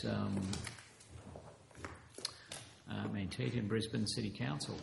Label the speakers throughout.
Speaker 1: Mantete Brisbane City Council.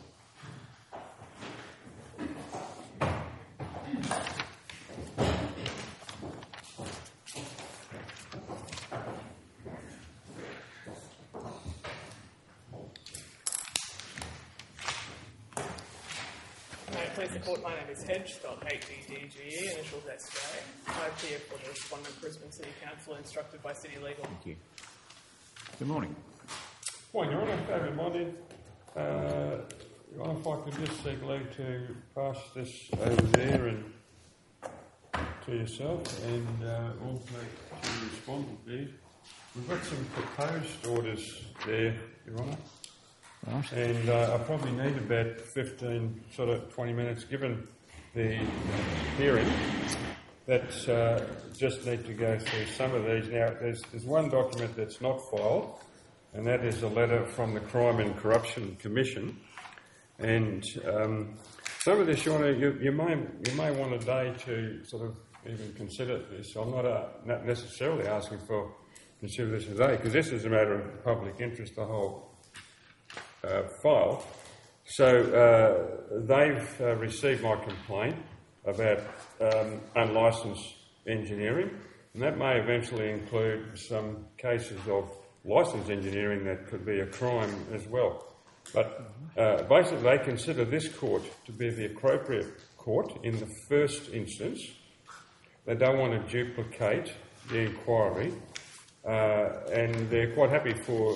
Speaker 2: Please support. My name is Hedge, spelled H-E-D-G-E, initials S-J. I appear for the respondent Brisbane City Council, instructed by City Legal.
Speaker 1: Thank you. Good morning.
Speaker 3: Morning, Your Honour. David Mondi. Your Honour, if I could just seek leave to pass this over there and to yourself and also to the respondent, please. We've got some proposed orders there, Your Honour.
Speaker 1: Right.
Speaker 3: And I probably need about 15, 20 minutes, given the hearing, that just need to go through some of these. Now, there's one document that's not filed, and that is a letter from the Crime and Corruption Commission. And some of this, Your Honour, you may want a day to even consider this. I'm not necessarily asking for consider this today, because this is a matter of public interest, the whole file. So they've received my complaint about unlicensed engineering, and that may eventually include some cases of licensed engineering that could be a crime as well. But basically they consider this court to be the appropriate court in the first instance. They don't want to duplicate the inquiry, and they're quite happy for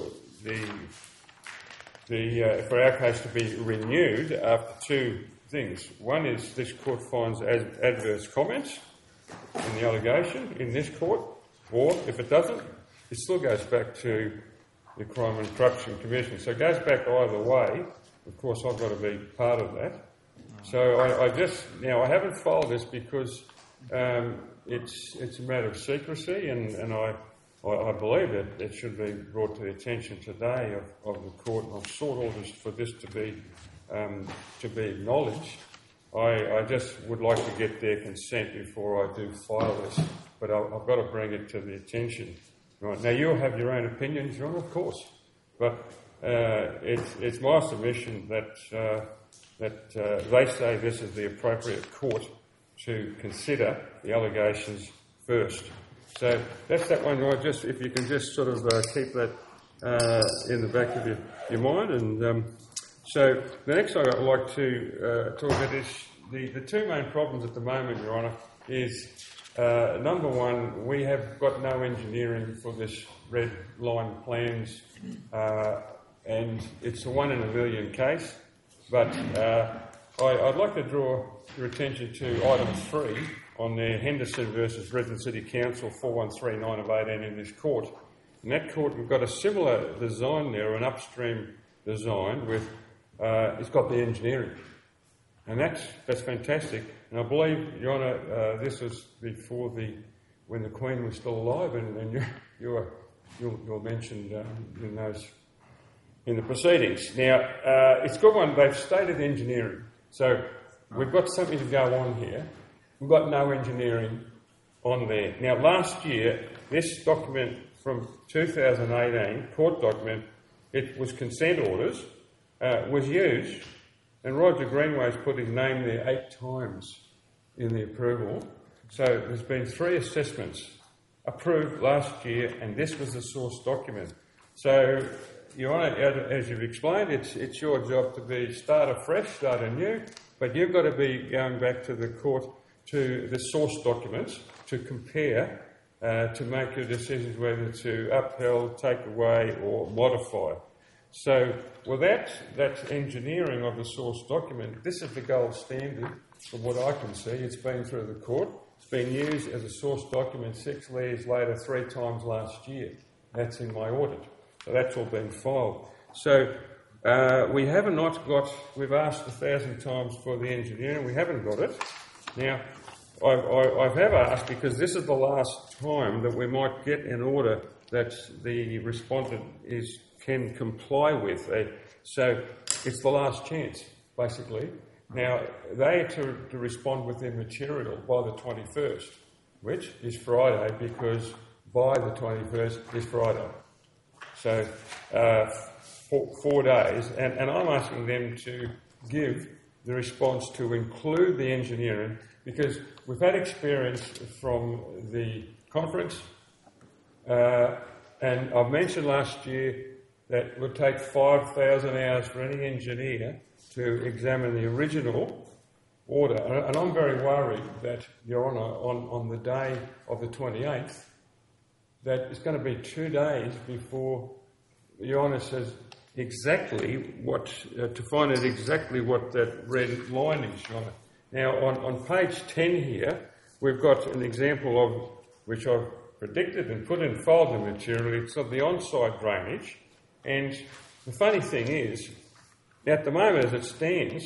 Speaker 3: for our case to be renewed after two things. One is this court finds adverse comments in the allegation in this court, or if it doesn't, it still goes back to the Crime and Corruption Commission. So it goes back either way. Of course, I've got to be part of that. So I haven't filed this because it's a matter of secrecy, and I believe that it should be brought to the attention today of the court, and I've sought orders for this to be acknowledged. I just would like to get their consent before I do file this, but I've got to bring it to the attention. Right. Now, you'll have your own opinions, John, of course, but it's my submission that they say this is the appropriate court to consider the allegations first. So that's that one, right? Just if you can just keep that in the back of your mind. And so the next thing I'd like to talk about is the two main problems at the moment, Your Honour, is number one, we have got no engineering for this red line plans, and it's a 1 in a million case. But I'd like to draw your attention to item 3 on the Henderson versus Brisbane City Council 4139 of 18 in this court. In that court, we've got a similar design there, an upstream design with it's got the engineering, and that's fantastic. And I believe, Your Honour, this was before when the Queen was still alive, and you're mentioned in the proceedings. Now, it's a good one. They've stated engineering, so we've got something to go on here. We've got no engineering on there. Now, last year, this document from 2018, court document, it was consent orders, was used, and Roger Greenway's put his name there 8 times in the approval. So there's been 3 assessments approved last year, and this was the source document. So, Your Honour, as you've explained, it's your job to start afresh, start anew, but you've got to be going back to the court to the source documents to compare, to make your decisions whether to upheld, take away or modify. So without that engineering of the source document, this is the gold standard from what I can see. It's been through the court. It's been used as a source document 6 years later, 3 times last year. That's in my audit. So that's all been filed. So we have not got, we've asked 1,000 times for the engineering, we haven't got it. Now, I have asked because this is the last time that we might get an order that the respondent can comply with. So it's the last chance, basically. Now, they are to respond with their material by the 21st, which is Friday, because by the 21st is Friday. So 4 days, and I'm asking them to give the response to include the engineering, because we've had experience from the conference, and I've mentioned last year that it would take 5,000 hours for any engineer to examine the original order, and I'm very worried that, Your Honour, on the day of the 28th, that it's going to be 2 days before Your Honour says exactly what, to find out exactly what that red line is, Your Honour. Now, on page 10 here, we've got an example of, which I've predicted and put in folder material, it's of the on-site drainage, and the funny thing is, at the moment as it stands,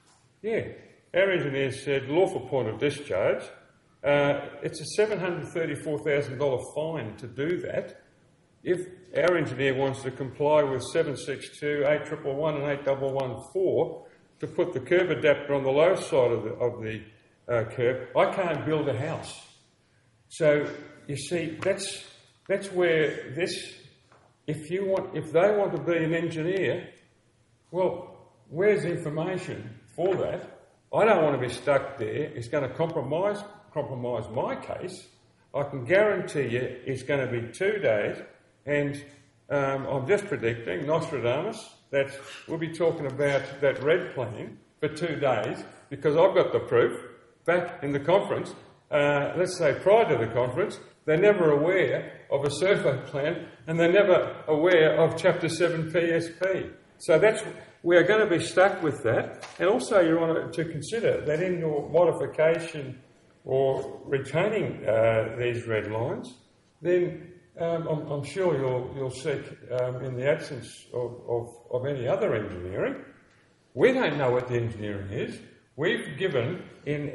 Speaker 3: our engineers said lawful point of discharge. It's a $734,000 fine to do that. If our engineer wants to comply with 762, 8111 and 8114 to put the curb adapter on the low side of the curb, I can't build a house. So you see, that's where this. If they want to be an engineer, well, where's the information for that? I don't want to be stuck there. It's going to compromise my case. I can guarantee you it's going to be 2 days, and I'm just predicting, Nostradamus, that we'll be talking about that red plan for 2 days, because I've got the proof back in the conference. Let's say prior to the conference, they're never aware of a survey plan, and they're never aware of Chapter 7 PSP. So we are going to be stuck with that. And also, you want to consider that in your modification or retaining these red lines, then I'm sure you'll seek, in the absence of any other engineering, we don't know what the engineering is. We've given in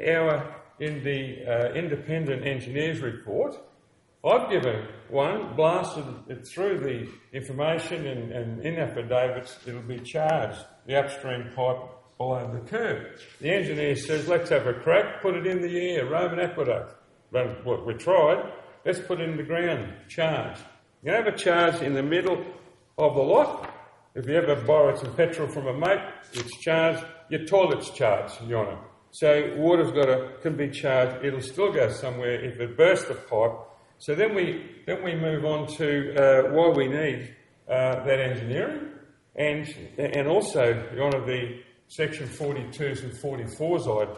Speaker 3: the independent engineers report, I've given one, blasted it through the information, and in affidavits it'll be charged, the upstream pipe below the curb. The engineer says, let's have a crack, put it in the air, Roman aqueduct. Well, we tried, let's put it in the ground, charge. You have a charge in the middle of the lot. If you ever borrowed some petrol from a mate, it's charged. Your toilet's charged, Your Honour. So water's can be charged. It'll still go somewhere if it bursts the pipe. So then we move on to why we need that engineering, and also, Your Honour, the Section 42s and 44s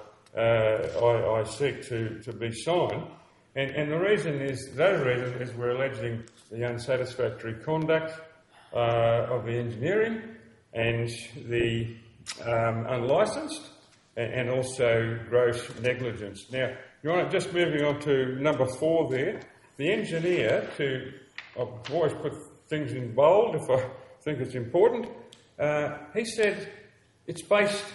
Speaker 3: I seek to be signed, and the reason is we're alleging the unsatisfactory conduct of the engineering and the unlicensed, and also gross negligence. Now, Your Honour, just moving on to number 4 there. The engineer, I've always put things in bold if I think it's important, he said this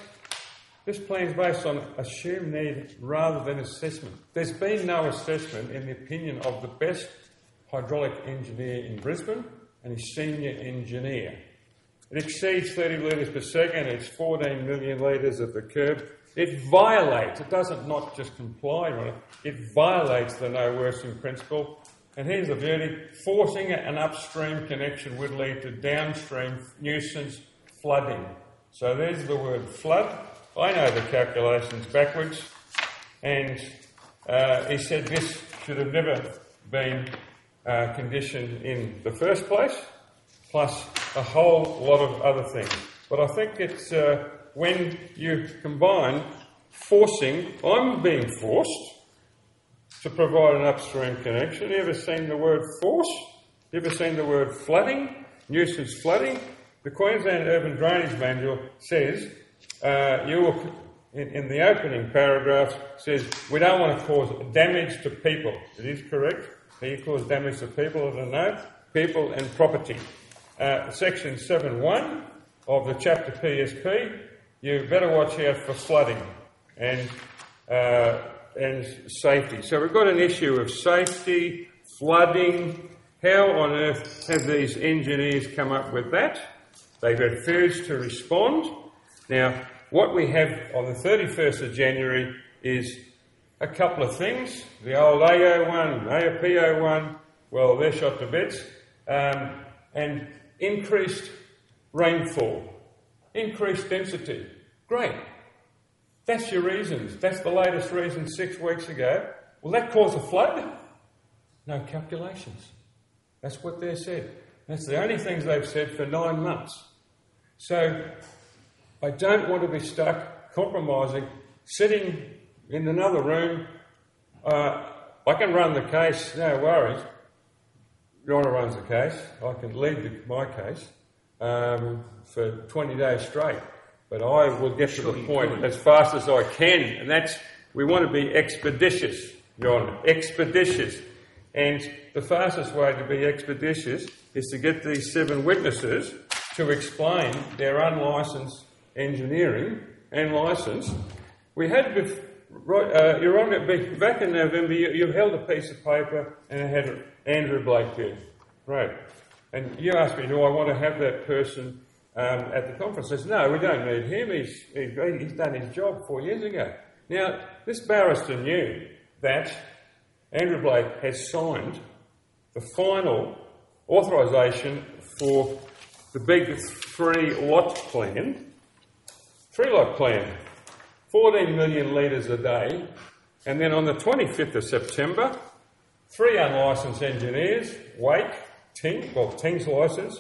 Speaker 3: plan's based on assumed need rather than assessment. There's been no assessment in the opinion of the best hydraulic engineer in Brisbane and his senior engineer. It exceeds 30 litres per second, it's 14 million litres of the curb. It doesn't not just comply with it violates the no worsening principle. And here's the verdict: forcing an upstream connection would lead to downstream nuisance flooding. So there's the word flood. I know the calculations backwards. And he said this should have never been conditioned in the first place, plus a whole lot of other things. But I think it's when you combine forcing, I'm being forced to provide an upstream connection. You ever seen the word force? You ever seen the word flooding, nuisance flooding? The Queensland Urban Drainage Manual says, in the opening paragraph, says we don't want to cause damage to people. It is correct. You cause damage to people, I don't know, people and property. Section 7.1 of the chapter PSP, you better watch out for flooding and safety. So we've got an issue of safety, flooding. How on earth have these engineers come up with that? They've refused to respond. Now, what we have on the 31st of January is a couple of things. The old AO1, APO1, well, they're shot to bits. and increased rainfall, increased density. Great. That's your reasons. That's the latest reason 6 weeks ago. Will that cause a flood? No calculations. That's what they said. That's the only things they've said for 9 months. So I don't want to be stuck compromising, sitting in another room. I can run the case, no worries. Your Honour runs the case. I can lead my case for 20 days straight. But I will get to the point as fast as I can, and that's, we want to be expeditious, Your Honour, expeditious. And the fastest way to be expeditious is to get these 7 witnesses to explain their unlicensed engineering and licence. We had, Your Honour, back in November, you held a piece of paper and it had Andrew Blake there. Right. And you asked me, do I want to have that person at the conference? I said, no, we don't need him. He's done his job 4 years ago. Now, this barrister knew that Andrew Blake has signed the final authorisation for the big 3-lot plan. 3-lot plan, 14 million litres a day. And then on the 25th of September, 3 unlicensed engineers, Wake, Ting, well, Ting's licence,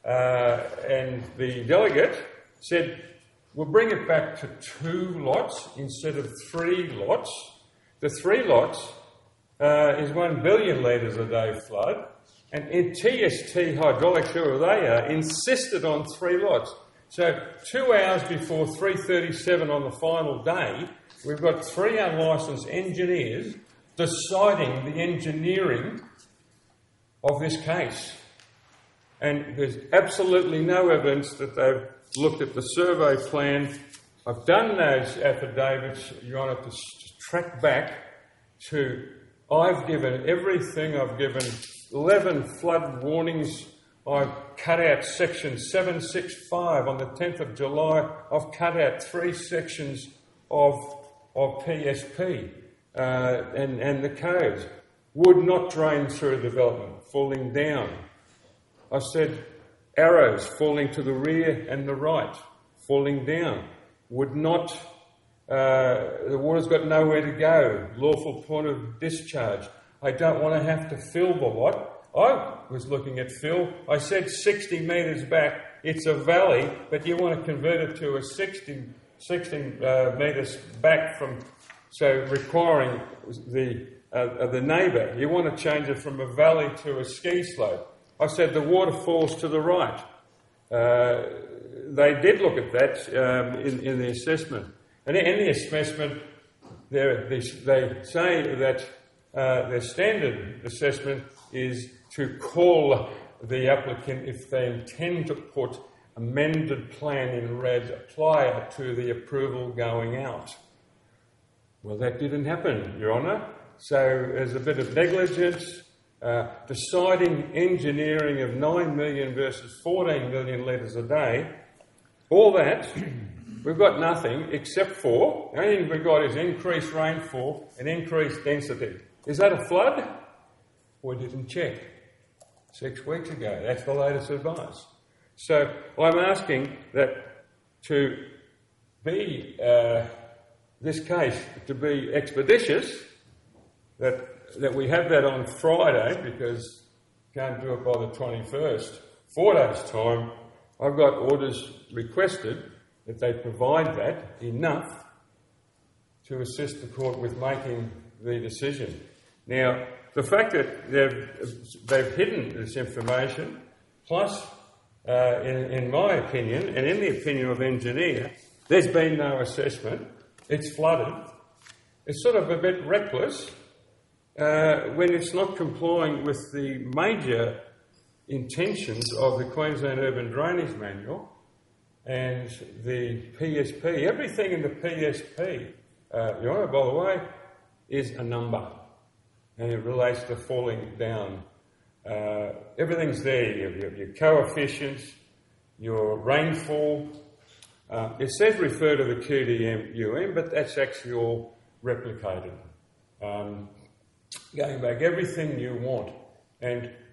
Speaker 3: and the delegate said, we'll bring it back to 2 lots instead of 3 lots. The 3 lots is 1 billion litres a day flood, and TST Hydraulics, whoever they are, insisted on 3 lots. So 2 hours before 3:37 on the final day, we've got 3 unlicensed engineers deciding the engineering of this case. And there's absolutely no evidence that they've looked at the survey plan. I've done those affidavits, Your Honour, to track back to, I've given everything. I've given 11 flood warnings. I've cut out section 765 on the 10th of July. I've cut out 3 sections of PSP and the codes. Would not drain through development, falling down. I said arrows falling to the rear and the right, falling down. Would not, the water's got nowhere to go, lawful point of discharge. I don't want to have to fill the lot. I was looking at fill. I said 60 metres back, it's a valley, but you want to convert it to a 60 metres back from, so requiring the neighbour. You want to change it from a valley to a ski slope. I said the water falls to the right. They did look at that in the assessment. And in the assessment, they say that their standard assessment is to call the applicant if they intend to put amended plan in red prior to the approval going out. Well, that didn't happen, Your Honour. So there's a bit of negligence. Deciding engineering of 9 million versus 14 million litres a day, all that, we've got nothing except for, the only thing we've got is increased rainfall and increased density. Is that a flood? We didn't check 6 weeks ago. That's the latest advice. So I'm asking that to be, this case to be expeditious, that we have that on Friday, because can't do it by the 21st. 4 days' time, I've got orders requested that they provide that enough to assist the court with making the decision. Now, the fact that they've hidden this information, plus, in my opinion, and in the opinion of engineer, there's been no assessment. It's flooded. It's sort of a bit reckless. When it's not complying with the major intentions of the Queensland Urban Drainage Manual and the PSP. Everything in the PSP, Your Honour, by the way, is a number, and it relates to falling down. Everything's there, your coefficients, your rainfall. It says refer to the QDM, but that's actually all replicated. Going back, everything you want. And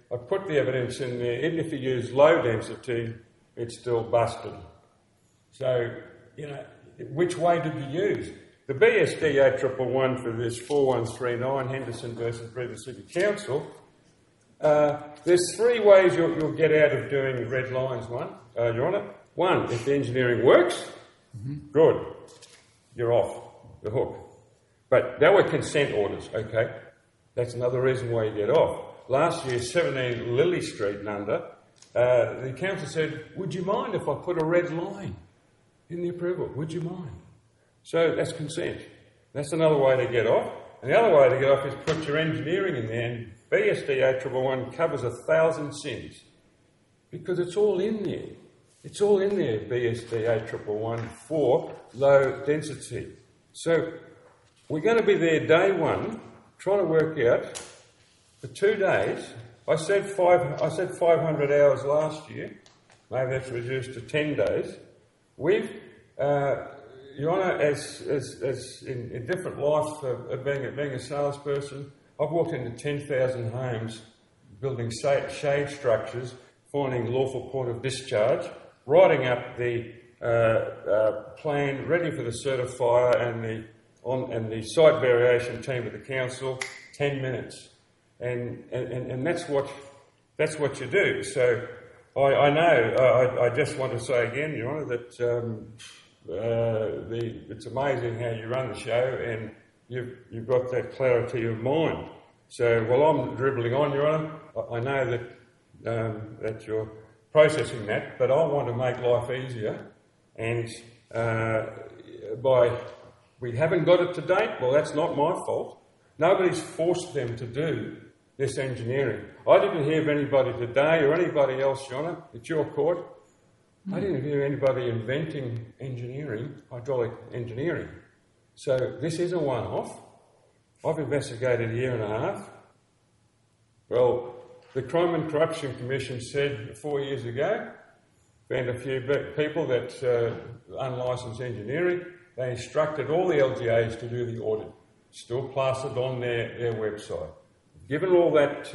Speaker 3: I put the evidence in there. Even if you use low density, it's still busted. So, which way did you use? The BSD 8111 for this 4139 Henderson versus Brisbane City Council, there's three ways you'll get out of doing red lines, Your Honour. One, if the engineering works, good, you're off the hook. But they were consent orders, okay? That's another reason why you get off. Last year, 17 Lily Street and under, the council said, would you mind if I put a red line in the approval? Would you mind? So that's consent. That's another way to get off. And the other way to get off is put your engineering in there, and BSD 8111 covers 1,000 sins. Because it's all in there. It's all in there, BSD 8111, for low density. So we're going to be there day one, trying to work out, for 2 days, I said 500 hours last year, maybe that's reduced to 10 days. We've, Your Honour, as in different life of being a salesperson, I've walked into 10,000 homes, building shade structures, finding lawful point of discharge, writing up the plan, ready for the certifier and the site variation team of the council, 10 minutes. And that's what you do. So I know, I just want to say again, Your Honour, that it's amazing how you run the show, and you've got that clarity of mind. So while I'm dribbling on, Your Honour, I know that you're processing that, but I want to make life easier, and we haven't got it to date. Well, that's not my fault. Nobody's forced them to do this engineering. I didn't hear of anybody today or anybody else, Your Honour, at your court. I didn't hear anybody inventing engineering, hydraulic engineering. So this is a one-off. I've investigated a year and a half. Well, the Crime and Corruption Commission said 4 years ago, found a few people that unlicensed engineering. They instructed all the LGAs to do the audit. Still plastered on their website. Given all that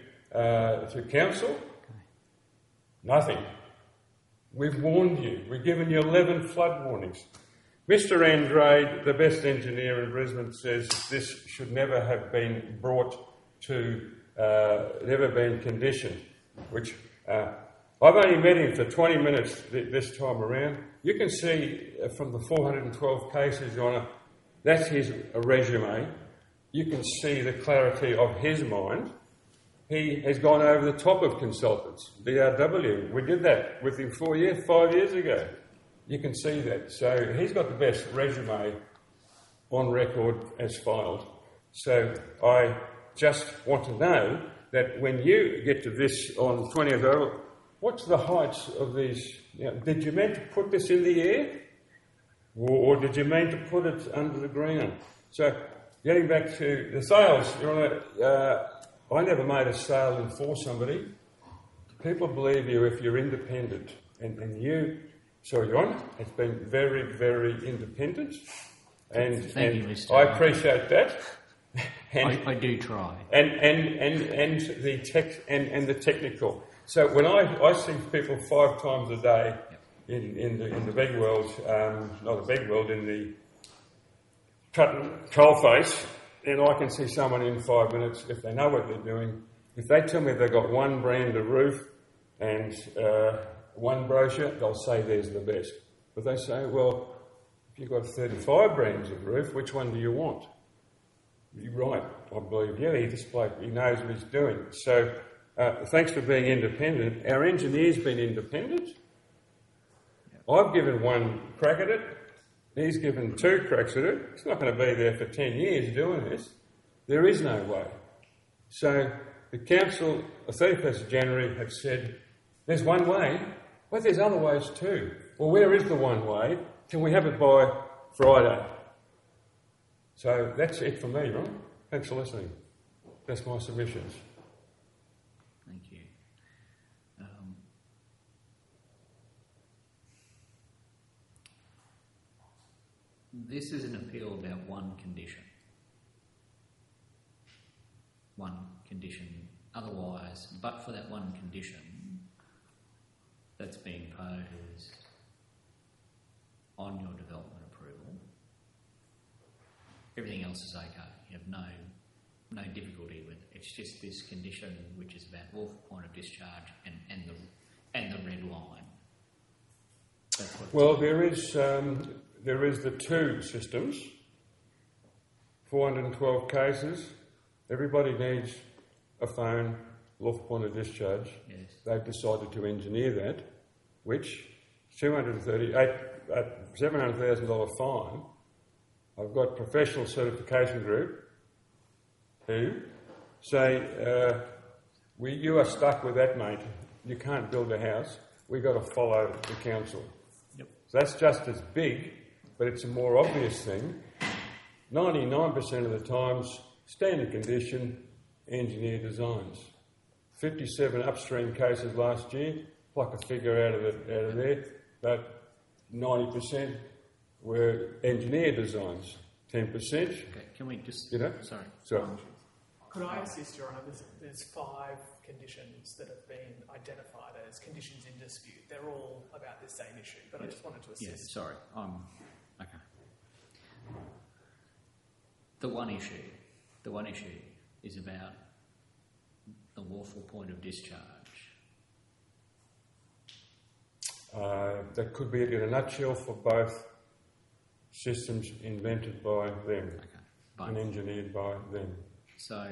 Speaker 3: to council, nothing. We've warned you. We've given you 11 flood warnings. Mr. Andrade, the best engineer in Brisbane, says this should never have been brought to, never been conditioned, which I've only met him for 20 minutes this time around. You can see from the 412 cases, Your Honour, that's his resume. You can see the clarity of his mind. He has gone over the top of consultants, DRW. We did that with him 5 years ago. You can see that. So he's got the best resume on record as filed. So I just want to know that when you get to this on 20th of April, what's the heights of these? Did you mean to put this in the air? Or did you mean to put it under the ground? So getting back to the sales, Your Honour, I never made a sale in for somebody. People believe you if you're independent. And you, sorry, Your Honour, it's been very, very independent. And
Speaker 1: Thank you, Mr.
Speaker 3: I appreciate that. And,
Speaker 1: I do try.
Speaker 3: And the technical. So when I see people 5 times a day in the big world, not the big world, in the coalface, and I can see someone in 5 minutes if they know what they're doing. If they tell me they've got one brand of roof and one brochure, they'll say there's the best. But they say, well, if you've got 35 brands of roof, which one do you want? You're right, I believe. Yeah, this bloke, he knows what he's doing. So thanks for being independent. Our engineer's been independent. I've given 1 crack at it. He's given 2 cracks at it. He's not going to be there for 10 years doing this. There is no way. So the council, the 31st of January, have said, there's one way. Well, there's other ways too. Well, where is the one way? Can we have it by Friday? So that's it for me, right? Thanks for listening. That's my submissions.
Speaker 1: Thank you. This is an appeal about one condition. One condition otherwise, but for that one condition that's being posed on your development approval, everything else is okay. You have no difficulty with it. It's just this condition which is about lawful point of discharge and the red line. That's what
Speaker 3: Well, there is the two systems. 412 cases. Everybody needs a phone, lawful point of discharge.
Speaker 1: Yes.
Speaker 3: They've decided to engineer that, which $700,000 fine. I've got professional certification group who say, you are stuck with that, mate. You can't build a house. We've got to follow the council.
Speaker 1: Yep.
Speaker 3: So that's just as big, but it's a more obvious thing. 99% of the times, standard condition, engineer designs. 57 upstream cases last year, pluck a figure out of there, but 90% were engineer designs. 10%.
Speaker 1: Okay, can we just... Sorry.
Speaker 2: Could I assist, Your Honour? There's 5 conditions that have been identified as conditions in dispute. They're all about the same issue, but I just wanted to assist.
Speaker 1: Yeah, sorry. Okay. The one issue is about the lawful point of discharge.
Speaker 3: That could be it in a nutshell for both systems invented by them and engineered by them.
Speaker 1: So,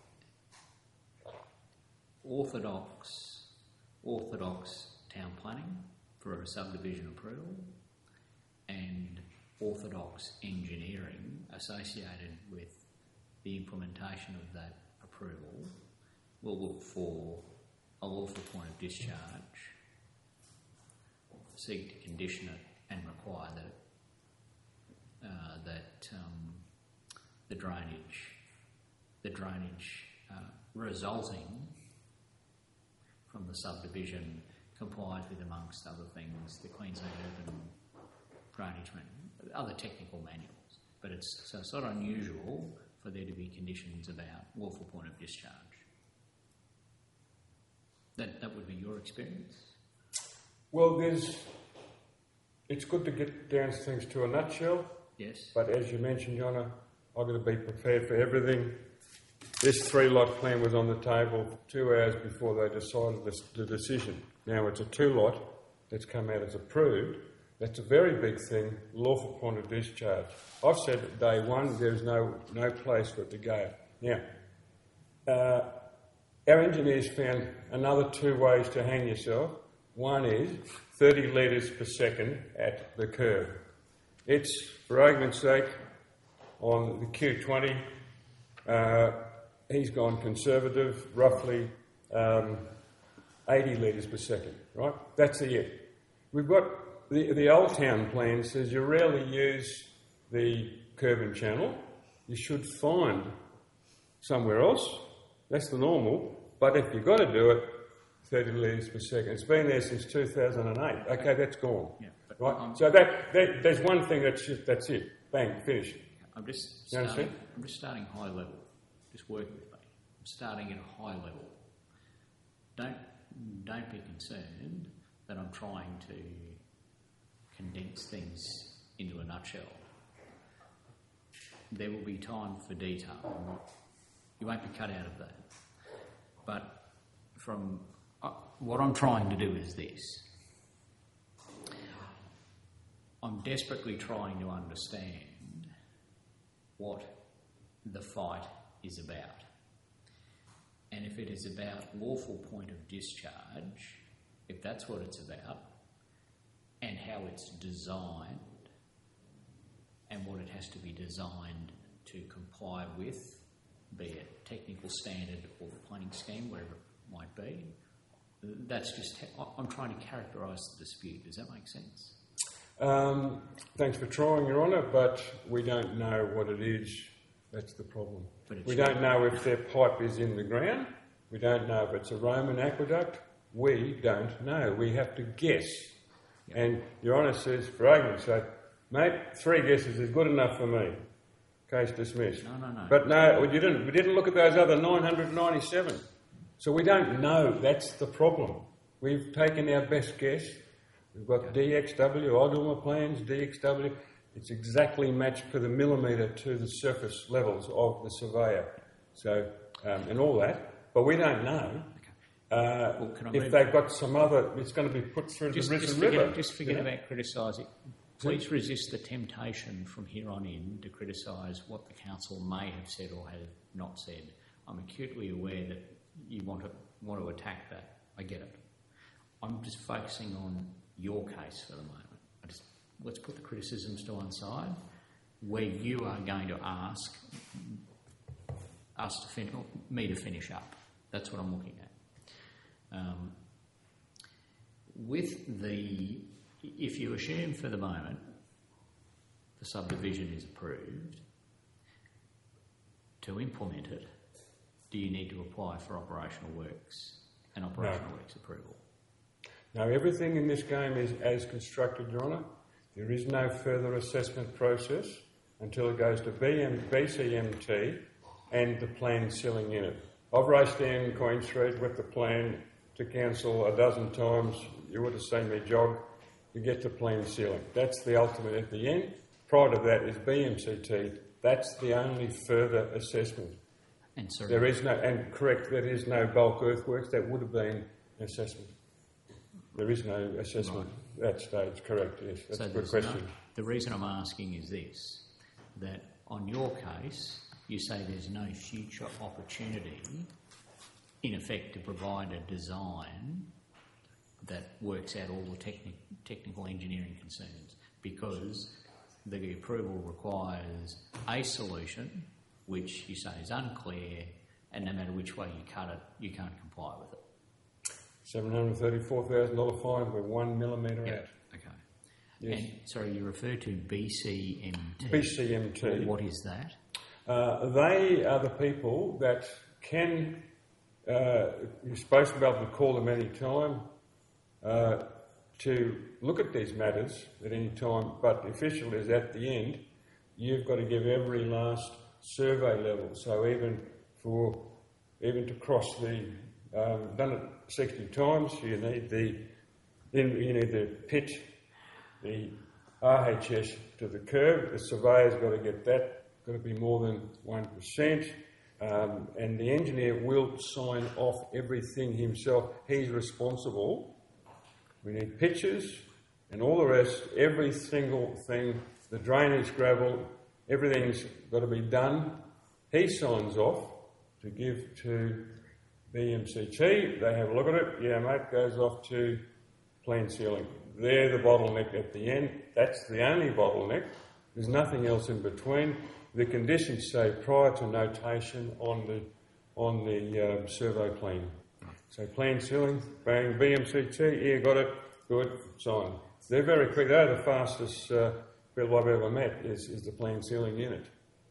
Speaker 1: orthodox town planning for a subdivision approval and orthodox engineering associated with the implementation of that approval will look for a lawful point of discharge, seek to condition it and require that the drainage resulting from the subdivision complies with, amongst other things, the Queensland Urban Drainage other technical manuals. But it's not unusual for there to be conditions about lawful point of discharge. That would be your experience?
Speaker 3: Well, it's good to get down things to a nutshell.
Speaker 1: Yes.
Speaker 3: But as you mentioned, Your Honour, I've got to be prepared for everything. This 3-lot plan was on the table 2 hours before they decided the decision. Now it's a 2-lot that's come out as approved. That's a very big thing, lawful point of discharge. I've said at day one there's no place for it to go. Now, our engineers found another 2 ways to hang yourself. One is 30 litres per second at the curb. It's, for argument's sake, on the Q20, he's gone conservative, roughly 80 litres per second, right? That's it. We've got the Old Town plan says you rarely use the curb and channel. You should find somewhere else. That's the normal. But if you've got to do it, 30 litres per second. It's been there since 2008. Okay, that's gone.
Speaker 1: Yeah, but
Speaker 3: right? So there's one thing that's it. Bang, finish.
Speaker 1: I'm just starting high level. Just work with me. I'm starting at a high level. Don't be concerned that I'm trying to condense things into a nutshell. There will be time for detail. You won't be cut out of that. But from what I'm trying to do is this. I'm desperately trying to understand what the fight is about. And if it is about lawful point of discharge, if that's what it's about, and how it's designed, and what it has to be designed to comply with, be it technical standard or the planning scheme, whatever it might be, that's just... I'm trying to characterise the dispute. Does that make sense?
Speaker 3: Thanks for trying, Your Honour, but we don't know what it is. That's the problem. We don't know if their pipe is in the ground. We don't know if it's a Roman aqueduct. We don't know. We have to guess. Yep. And Your Honour says, for argument's sake, mate, 3 guesses is good enough for me. Case dismissed.
Speaker 1: No.
Speaker 3: But no, we didn't look at those other 997. So we don't know. That's the problem. We've taken our best guess. We've got DXW, Ogilma plans, DXW. It's exactly matched per the millimetre to the surface levels of the surveyor. So, and all that. But we don't know if they've got some other... It's going to be put through the river.
Speaker 1: Just forget about criticising. Please resist the temptation from here on in to criticise what the council may have said or have not said. I'm acutely aware that you want to attack that. I get it. I'm just focusing on your case for the moment. Let's put the criticisms to one side, where you are going to ask me to finish up. That's what I'm looking at. If you assume for the moment the subdivision is approved, to implement it, do you need to apply for operational works and operational works approval?
Speaker 3: No, everything in this game is as constructed, Your Honour. There is no further assessment process until it goes to BCMT and the plan sealing unit. I've raced down Queen Street with the plan to council a dozen times. You would have seen me jog to get to plan sealing. That's the ultimate at the end. Prior to that is BMCT. That's the only further assessment.
Speaker 1: And sorry,
Speaker 3: there is no bulk earthworks. That would have been an assessment. There is no assessment at that stage, correct, yes. That's a good question.
Speaker 1: The reason I'm asking is this, that on your case, you say there's no future opportunity, in effect, to provide a design that works out all the technical engineering concerns, because the approval requires a solution, which you say is unclear, and no matter which way you cut it, you can't comply with it.
Speaker 3: $734,000 fine, we're 1 millimetre out.
Speaker 1: Okay.
Speaker 3: Yes.
Speaker 1: And, sorry, you refer to BCMT.
Speaker 3: BCMT.
Speaker 1: What is that?
Speaker 3: They are the people that can... you're supposed to be able to call them any time to look at these matters at any time, but the official is at the end. You've got to give every last survey level. So even to cross the... done it 60 times, you need the pit, the RHS to the curb. The surveyor's got to get that, got to be more than 1%, and the engineer will sign off everything himself. He's responsible. We need pictures and all the rest, every single thing, the drainage, gravel, everything's got to be done. He signs off to give to BMCT, they have a look at it, yeah mate, goes off to plan sealing. They're the bottleneck at the end. That's the only bottleneck. There's nothing else in between. The conditions say prior to notation on the survey plan. So plan sealing, bang, BMCT, yeah, got it, good, sign. They're very quick. They're the fastest people I've ever met is the plan sealing unit.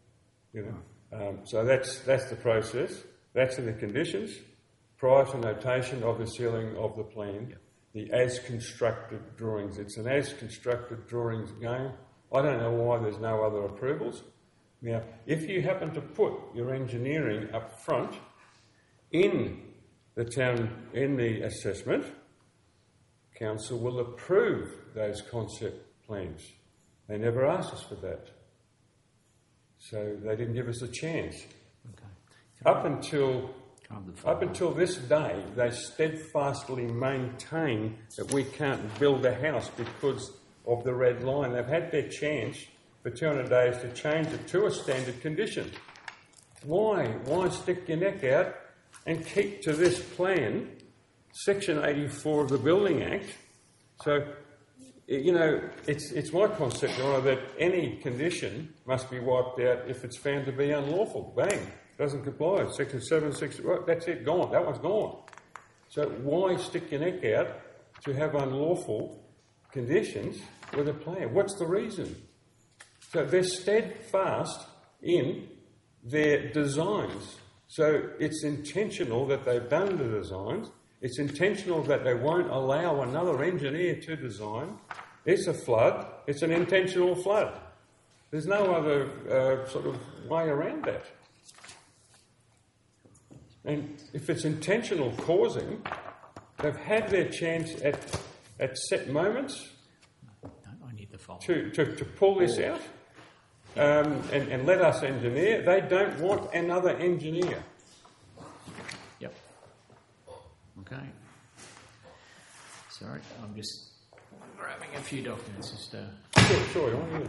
Speaker 3: So that's the process. That's in the conditions. Prior to notation of the sealing of the plan, the as-constructed drawings. It's an as-constructed drawings game. I don't know why there's no other approvals. Now, if you happen to put your engineering up front in the assessment, council will approve those concept plans. They never asked us for that. So they didn't give us a chance.
Speaker 1: Okay.
Speaker 3: Up until this day, they steadfastly maintain that we can't build a house because of the red line. They've had their chance for 200 days to change it to a standard condition. Why? Why stick your neck out and keep to this plan, Section 84 of the Building Act? So, it's my concept, Your Honour, that any condition must be wiped out if it's found to be unlawful. Bang. Doesn't comply. Section 760, right, that's it, gone. That one's gone. So why stick your neck out to have unlawful conditions with a plan? What's the reason? So they're steadfast in their designs. So it's intentional that they've done the designs. It's intentional that they won't allow another engineer to design. It's a flood. It's an intentional flood. There's no other sort of way around that. And if it's intentional causing, they've had their chance at set moments
Speaker 1: No, I need the file.
Speaker 3: to pull this out and let us engineer. They don't want another engineer.
Speaker 1: Yep. Okay. Sorry, I'm just grabbing a few documents just to...
Speaker 3: Sure, you want to.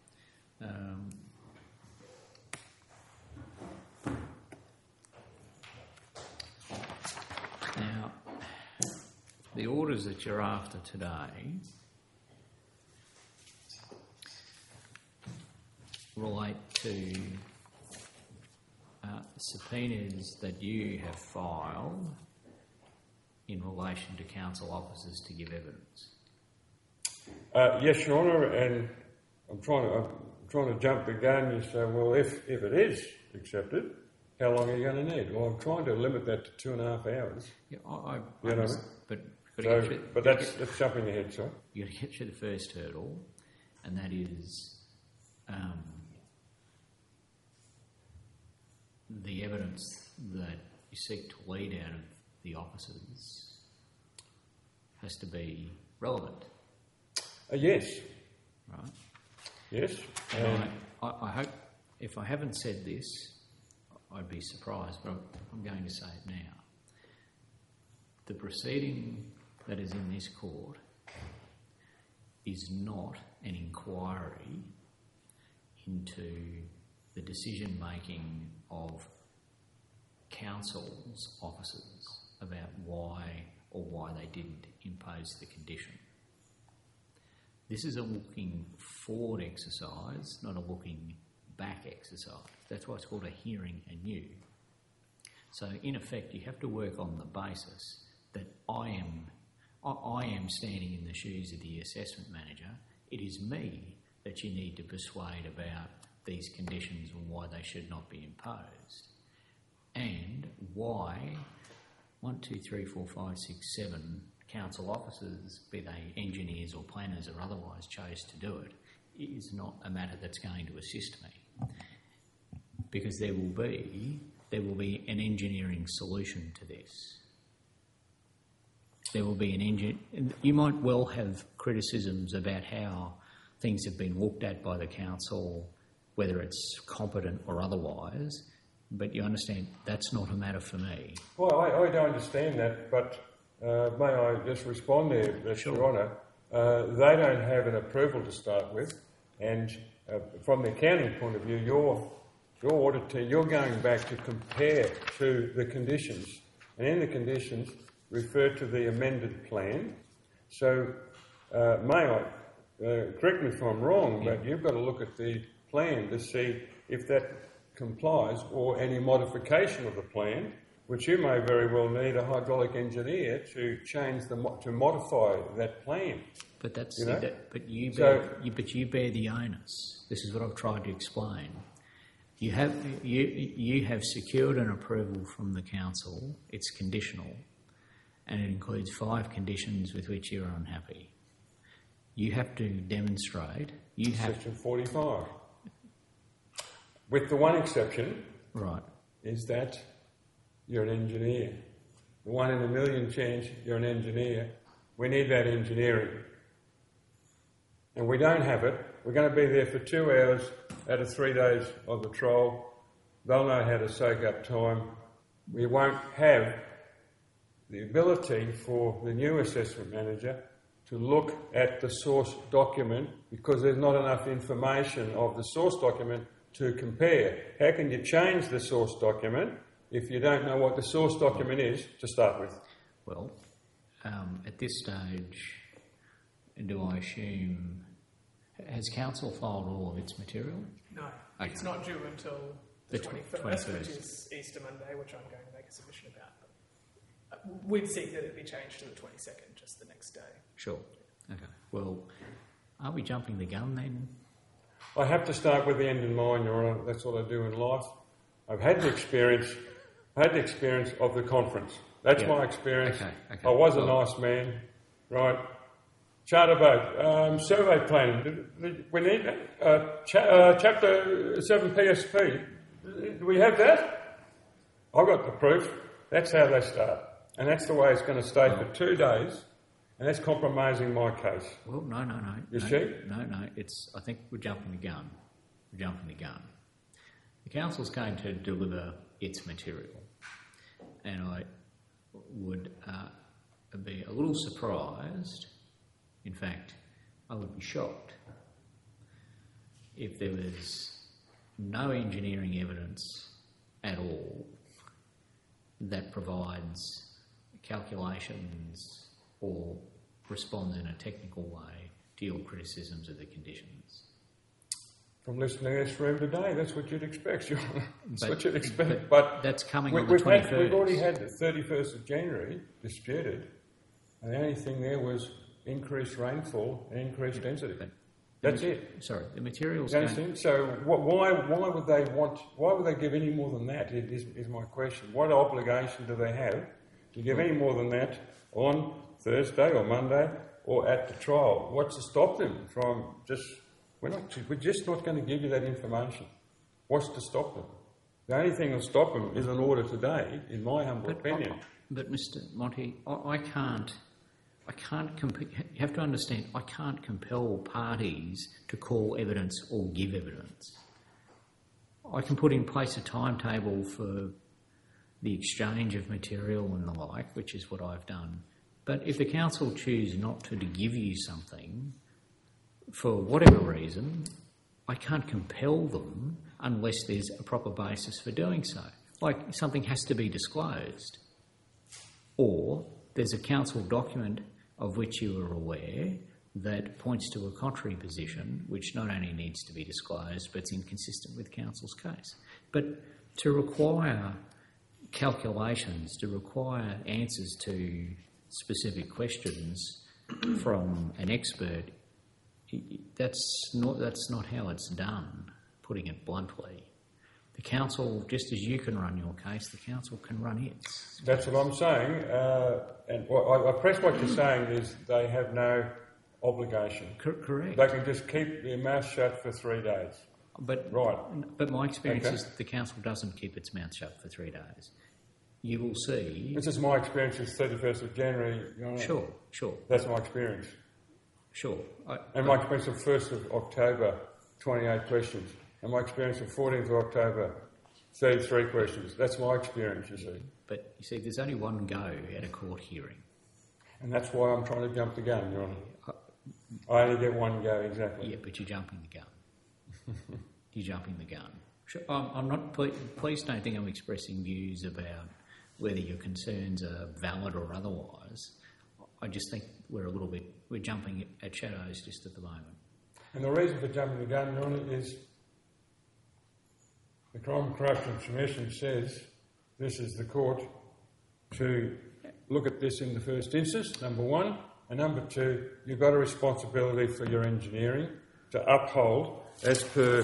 Speaker 1: Now, the orders that you're after today relate to subpoenas that you have filed in relation to council officers to give evidence.
Speaker 3: Yes, Your Honour, and I'm trying to jump the gun. You say, well, if it is accepted, how long are you going to need? Well, I'm trying to limit that to 2.5 hours.
Speaker 1: Yeah,
Speaker 3: You know, but that's jumping ahead, sorry.
Speaker 1: You've got to get through the first hurdle, and that is the evidence that you seek to lead out of the officers has to be relevant.
Speaker 3: Yes.
Speaker 1: Right?
Speaker 3: Yes.
Speaker 1: And I hope, if I haven't said this, I'd be surprised, but I'm going to say it now. The proceeding that is in this court is not an inquiry into the decision-making of council's officers about why they didn't impose the condition. This is a looking forward exercise, not a looking back exercise. That's why it's called a hearing anew. So in effect, you have to work on the basis that I am standing in the shoes of the assessment manager. It is me that you need to persuade about these conditions and why they should not be imposed, and why 1, 2, 3, 4, 5, 6, 7 council officers, be they engineers or planners or otherwise, chose to do it, is not a matter that's going to assist me, because there will be an engineering solution to this. There will be you might well have criticisms about how things have been looked at by the council, whether it's competent or otherwise, but you understand that's not a matter for me.
Speaker 3: Well, I don't understand that, but may I just respond there,
Speaker 1: Sure.
Speaker 3: Your Honour? They don't have an approval to start with, and from the accounting point of view, your auditor, you're going back to compare to the conditions, and in the conditions refer to the amended plan. So, may I, correct me if I'm wrong, but you've got to look at the plan to see if that complies, or any modification of the plan, which you may very well need a hydraulic engineer to change to modify that plan.
Speaker 1: But that's
Speaker 3: You know?
Speaker 1: but you bear the onus. This is what I've tried to explain. You have secured an approval from the council. It's conditional, and it includes 5 conditions with which you're unhappy. You have to demonstrate.
Speaker 3: Section 45. With the one exception,
Speaker 1: Right.
Speaker 3: is that you're an engineer. The 1 in a million chance you're an engineer. We need that engineering. And we don't have it. We're going to be there for 2 hours out of 3 days of the trial. They'll know how to soak up time. We won't have the ability for the new assessment manager to look at the source document, because there's not enough information of the source document to compare. How can you change the source document if you don't know what the source document is to start with?
Speaker 1: Well, at this stage, do I assume... Has council filed all of its material?
Speaker 2: No,
Speaker 1: Okay.
Speaker 2: it's not due until the 21st, which is Easter Monday, which I'm going to make a submission about. But we'd seek that it be changed to the 22nd, just the next day.
Speaker 1: Sure. Okay. Well, are we jumping the gun then?
Speaker 3: I have to start with the end in mind, Your Honour. That's what I do in life. I've had the experience of the conference. That's my experience.
Speaker 1: Okay.
Speaker 3: I was a nice man, right? Charter boat, survey plan. We need that. Chapter 7 PSP. Do we have that? I've got the proof. That's how they start. And that's the way it's going to stay for 2 days. And that's compromising my case.
Speaker 1: Well, no.
Speaker 3: You see?
Speaker 1: No. I think we're jumping the gun. The council's going to deliver its material, and I would be a little surprised. In fact, I would be shocked if there was no engineering evidence at all that provides calculations or responds in a technical way to your criticisms of the conditions.
Speaker 3: From listening to this room today, that's what you'd expect, Your Honour. That's what you'd expect.
Speaker 1: But that's coming on the 21st.
Speaker 3: We've already had the 31st of January disputed, and the only thing there was increased rainfall and increased density. That's it.
Speaker 1: Sorry, the materials.
Speaker 3: So why would they give any more than that? Is my question. What obligation do they have to give any more than that on Thursday or Monday or at the trial? What's to stop them from just? We're just not going to give you that information. What's to stop them? The only thing that'll stop them is an order today, in my humble opinion.
Speaker 1: But Mr. Monty, I can't. You have to understand, I can't compel parties to call evidence or give evidence. I can put in place a timetable for the exchange of material and the like, which is what I've done. But if the council choose not to give you something, for whatever reason, I can't compel them unless there's a proper basis for doing so. Like, something has to be disclosed. Or there's a council document of which you are aware that points to a contrary position, which not only needs to be disclosed, but it's inconsistent with council's case. But to require calculations, to require answers to specific questions from an expert, that's not how it's done, putting it bluntly. The council, just as you can run your case, the council can run its.
Speaker 3: That's what I'm saying. And I press what you're saying is they have no obligation.
Speaker 1: Correct.
Speaker 3: They can just keep their mouth shut for 3 days.
Speaker 1: But my experience is the council doesn't keep its mouth shut for 3 days. You will see.
Speaker 3: This is my experience since 31st of January.
Speaker 1: Sure.
Speaker 3: That's my experience.
Speaker 1: Sure.
Speaker 3: And my experience of 1st of October, 28 questions. And my experience of 14th of October, 33 questions. That's my experience, you see.
Speaker 1: But you see, there's only one go at a court hearing.
Speaker 3: And that's why I'm trying to jump the gun, Your Honour. I only get one go, exactly.
Speaker 1: Yeah, but you're jumping the gun. You're jumping the gun. Sure, I'm not. Please don't think I'm expressing views about whether your concerns are valid or otherwise. I just think we're jumping at shadows just at the moment.
Speaker 3: And the reason for jumping the gun, Your Honour, is the Crime and Corruption Commission says this is the court to look at this in the first instance, number one. And number two, you've got a responsibility for your engineering to uphold as per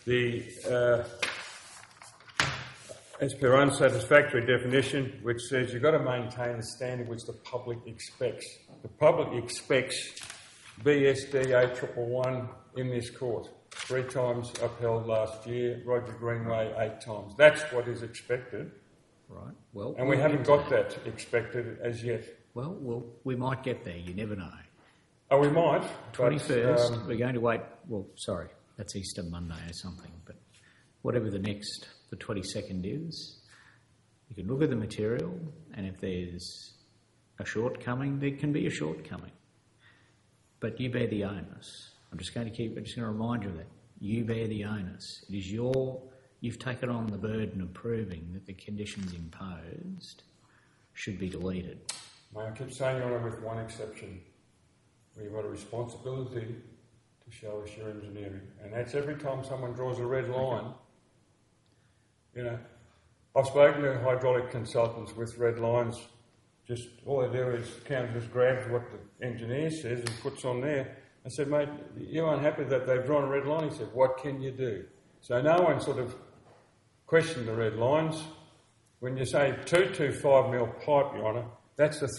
Speaker 3: unsatisfactory definition, which says you've got to maintain the standard which the public expects. The public expects BSD 8111 in this court. 3 times upheld last year, Roger Greenway 8 times. That's what is expected.
Speaker 1: Right. Well,
Speaker 3: and we haven't got that expected as yet.
Speaker 1: Well, we might get there. You never know.
Speaker 3: Oh, we might.
Speaker 1: 21st, we're going to wait. Well, sorry, that's Easter Monday or something. But whatever the 22nd is, you can look at the material, and if there's a shortcoming, there can be a shortcoming. But you bear the onus. I'm just going to remind you of that. You bear the onus. It is you've taken on the burden of proving that the conditions imposed should be deleted.
Speaker 3: May I keep saying, Your Honour, with one exception. We've got a responsibility to show us your engineering. And that's every time someone draws a red line. You know, I've spoken to hydraulic consultants with red lines. Just all they do is just grabs what the engineer says and puts on there. I said, mate, you're unhappy that they've drawn a red line? He said, what can you do? So no one sort of questioned the red lines. When you say 225 mil pipe, Your Honour, that's a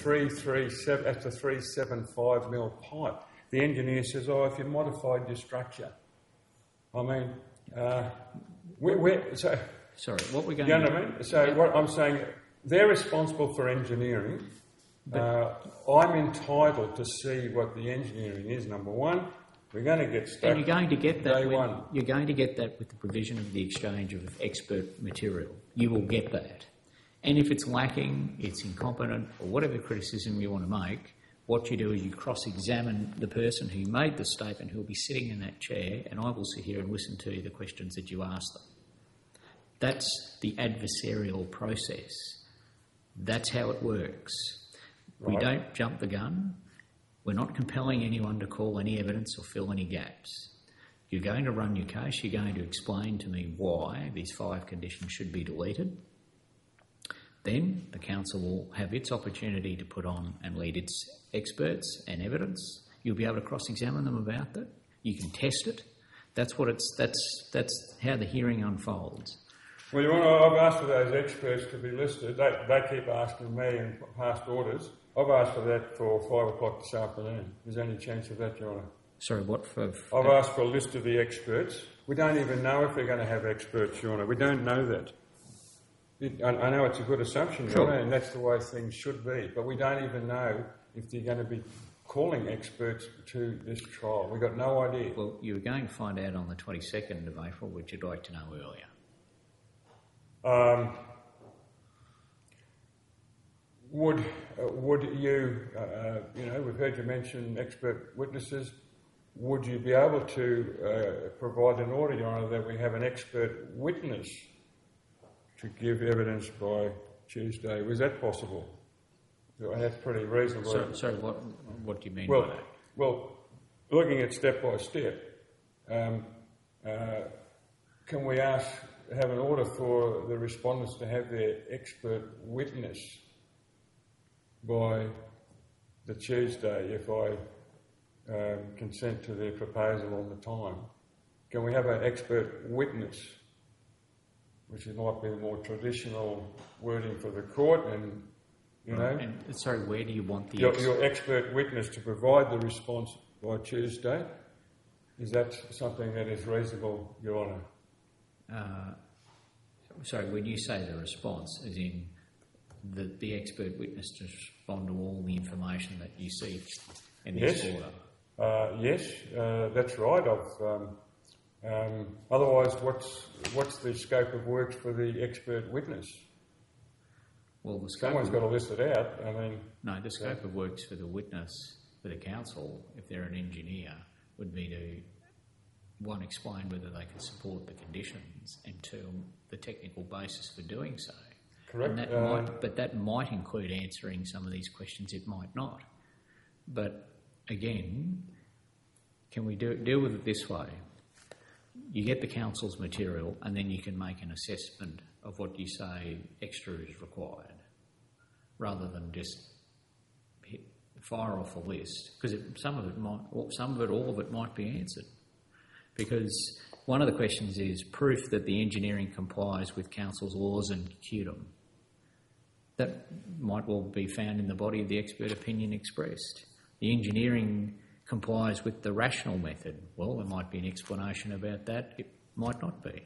Speaker 3: 375 mil pipe. The engineer says, if you modified your structure. I mean,
Speaker 1: Sorry, what we're going
Speaker 3: You know
Speaker 1: to...
Speaker 3: what I mean? So what I'm saying, they're responsible for engineering. I'm entitled to see what the engineering is, number one. We're going to get stuck.
Speaker 1: And you're going to get that.
Speaker 3: Day one.
Speaker 1: You're going to get that with the provision of the exchange of expert material. You will get that. And if it's lacking, it's incompetent, or whatever criticism you want to make, what you do is you cross-examine the person who made the statement, who will be sitting in that chair, and I will sit here and listen to the questions that you ask them. That's the adversarial process. That's how it works.
Speaker 3: Right.
Speaker 1: We don't jump the gun. We're not compelling anyone to call any evidence or fill any gaps. You're going to run your case. You're going to explain to me why these 5 conditions should be deleted. Then the council will have its opportunity to put on and lead its experts and evidence. You'll be able to cross-examine them about that. You can test it. That's how the hearing unfolds.
Speaker 3: Well, I've asked for those experts to be listed. They keep asking me in past orders. I've asked for that for 5 o'clock this afternoon. Is there any chance of that, Your Honour?
Speaker 1: Sorry, what for?
Speaker 3: I've asked for a list of the experts. We don't even know if they're going to have experts, Your Honour. We don't know that. I know it's a good assumption, Your Honour, and that's the way things should be. But we don't even know if they're going to be calling experts to this trial. We've got no idea.
Speaker 1: Well, you were going to find out on the 22nd of April, which you'd like to know earlier.
Speaker 3: Would you, we've heard you mention expert witnesses. Would you be able to provide an order, Your Honour, that we have an expert witness to give evidence by Tuesday? Was that possible? That's pretty reasonable.
Speaker 1: Sorry, what do you mean
Speaker 3: by
Speaker 1: that?
Speaker 3: Well, looking at step by step, can we have an order for the respondents to have their expert witness by the Tuesday if I consent to their proposal on the time? Can we have an expert witness, which might be the more traditional wording for the court, and
Speaker 1: And sorry, where do you want the
Speaker 3: your expert witness to provide the response by Tuesday? Is that something that is reasonable, Your Honour?
Speaker 1: Sorry, when you say the response, as in the expert witness to respond to all the information that you seek in this order?
Speaker 3: Yes, that's right. Otherwise, what's the scope of works for the expert witness?
Speaker 1: Well, the scope
Speaker 3: someone's got to list it out. I mean,
Speaker 1: no, the scope of works for the witness, for the council, if they're an engineer, would be to, one, explain whether they can support the conditions, and two, the technical basis for doing so.
Speaker 3: Correct.
Speaker 1: And that might include answering some of these questions. It might not. But again, can we deal with it this way? You get the council's material, and then you can make an assessment of what you say extra is required, rather than just fire off a list, because some of it, all of it might be answered. Because one of the questions is proof that the engineering complies with council's laws and QDM. That might well be found in the body of the expert opinion expressed. The engineering complies with the rational method. Well, there might be an explanation about that. It might not be.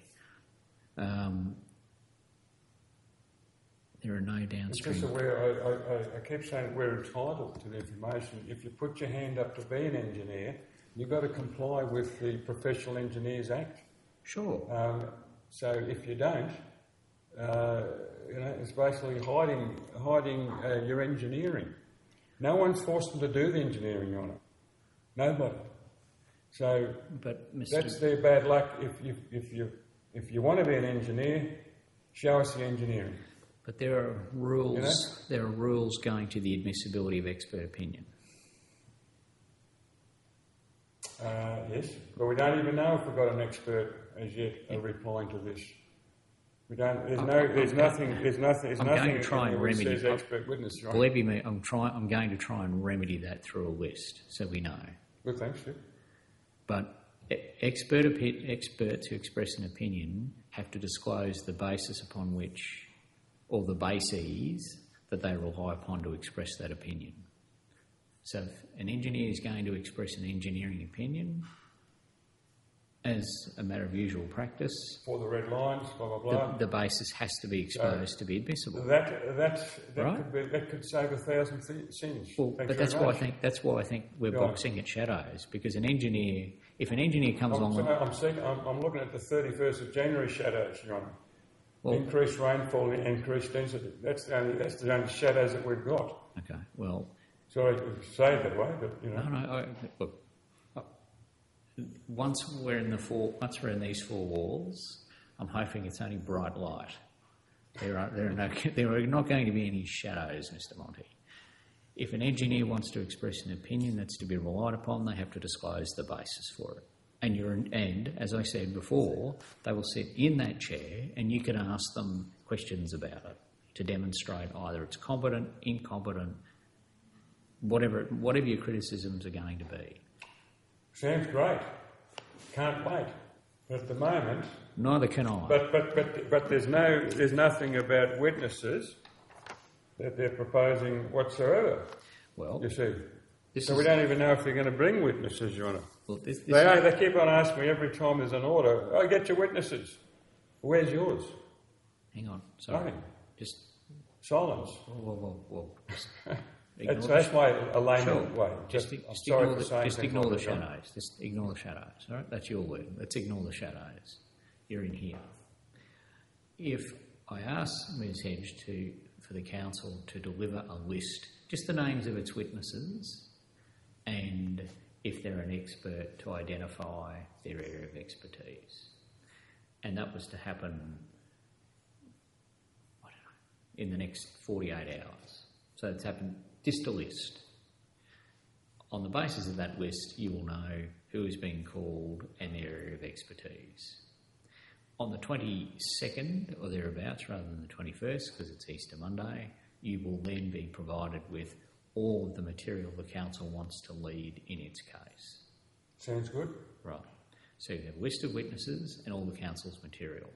Speaker 1: There are no downstream...
Speaker 3: Just aware, I keep saying we're entitled to the information. If you put your hand up to be an engineer, you've got to comply with the Professional Engineers Act.
Speaker 1: Sure.
Speaker 3: So if you don't, it's basically hiding your engineering. No one's forced them to do the engineering on it. Nobody. So that's their bad luck. If you want to be an engineer, show us the engineering.
Speaker 1: But there are rules. There are rules going to the admissibility of expert opinion.
Speaker 3: Yes, but we don't even know if we've got an expert as yet replying to this. We don't. There's nothing. I'm
Speaker 1: going to try and remedy.
Speaker 3: Says expert witness, right?
Speaker 1: Believe me, I'm going to try and remedy that through a list, so we know.
Speaker 3: Good, thanks, Steve.
Speaker 1: But experts who express an opinion have to disclose the basis upon which, or the bases that they rely upon to express that opinion. So if an engineer is going to express an engineering opinion, as a matter of usual practice,
Speaker 3: for the red lines, blah, blah, blah.
Speaker 1: the basis has to be exposed to be admissible.
Speaker 3: That
Speaker 1: Right.
Speaker 3: could save 1,000 sins.
Speaker 1: Well,
Speaker 3: Thanks
Speaker 1: but that's
Speaker 3: very
Speaker 1: why
Speaker 3: much.
Speaker 1: I think we're
Speaker 3: Go on.
Speaker 1: boxing at shadows, because if an engineer comes along,
Speaker 3: I'm looking at the 31st of January shadows, Your Honour.
Speaker 1: Well-
Speaker 3: Increased rainfall and increased density. That's the only shadows that we've got.
Speaker 1: okay, well,
Speaker 3: Sorry to say it that way, but you know.
Speaker 1: look, once we're in these four walls, I'm hoping it's only bright light. There are not going to be any shadows, Mr. Monty. If an engineer wants to express an opinion that's to be relied upon, they have to disclose the basis for it. And as I said before, they will sit in that chair and you can ask them questions about it to demonstrate either it's competent, incompetent, whatever your criticisms are going to be.
Speaker 3: Sounds great. Can't wait. But at the moment,
Speaker 1: Neither can I.
Speaker 3: but there's nothing about witnesses that they're proposing whatsoever.
Speaker 1: Well,
Speaker 3: You see,
Speaker 1: this
Speaker 3: so
Speaker 1: is,
Speaker 3: we don't even know if they're going to bring witnesses, Your Honour.
Speaker 1: well, this
Speaker 3: They keep on asking me every time there's an order, "Oh, get your witnesses." Where's yours?
Speaker 1: hang on, sorry,
Speaker 3: Nothing.
Speaker 1: just
Speaker 3: Silence.
Speaker 1: whoa. Just ignore
Speaker 3: That's my a layman
Speaker 1: Sure.
Speaker 3: way.
Speaker 1: Just
Speaker 3: I'm sorry
Speaker 1: ignore
Speaker 3: for saying
Speaker 1: just
Speaker 3: things
Speaker 1: ignore
Speaker 3: like
Speaker 1: the
Speaker 3: that, Your Honour.
Speaker 1: shadows. Just ignore the shadows. All right, that's your word. Let's ignore the shadows. You're in here. If I ask Ms. Hedge for the council to deliver a list, just the names of its witnesses, and if they're an expert, to identify their area of expertise, and that was to happen, I don't know, in the next 48 hours. So it's happened. Just a list. On the basis of that list, you will know who is being called and their area of expertise. On the 22nd or thereabouts, rather than the 21st, because it's Easter Monday, you will then be provided with all of the material the council wants to lead in its case.
Speaker 3: Sounds good.
Speaker 1: Right. So you have a list of witnesses and all the council's material.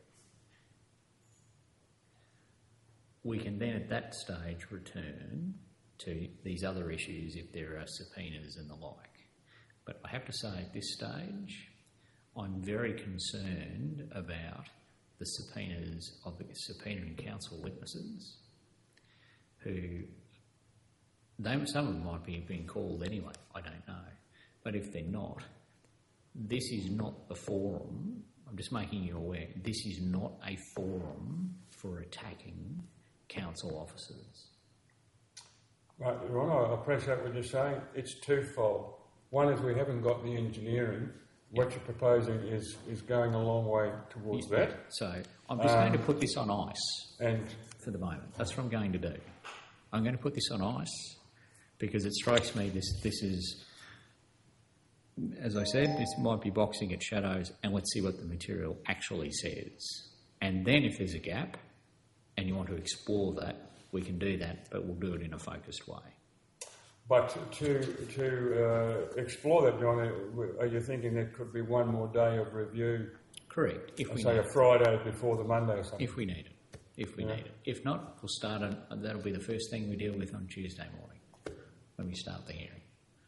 Speaker 1: We can then at that stage return to these other issues if there are subpoenas and the like. But I have to say at this stage, I'm very concerned about the subpoenas of the subpoenaing council witnesses who, some of them might be being called anyway, I don't know. But if they're not, this is not the forum, I'm just making you aware, this is not a forum for attacking council officers.
Speaker 3: Right, Your Honour, I appreciate what you're saying. It's twofold. One is we haven't got the engineering. What you're proposing is going a long way towards that.
Speaker 1: So I'm just going to put this on ice
Speaker 3: And
Speaker 1: for the moment. That's what I'm going to do. I'm going to put this on ice because it strikes me this is, as I said, this might be boxing at shadows, and let's see what the material actually says. And then if there's a gap and you want to explore that, we can do that, but we'll do it in a focused way.
Speaker 3: But to explore that, John, are you thinking there could be one more day of review?
Speaker 1: Correct. If we
Speaker 3: Say
Speaker 1: need
Speaker 3: a Friday before the Monday or something.
Speaker 1: If we need it. If we need it. If not, we'll start that'll be the first thing we deal with on Tuesday morning when we start the hearing.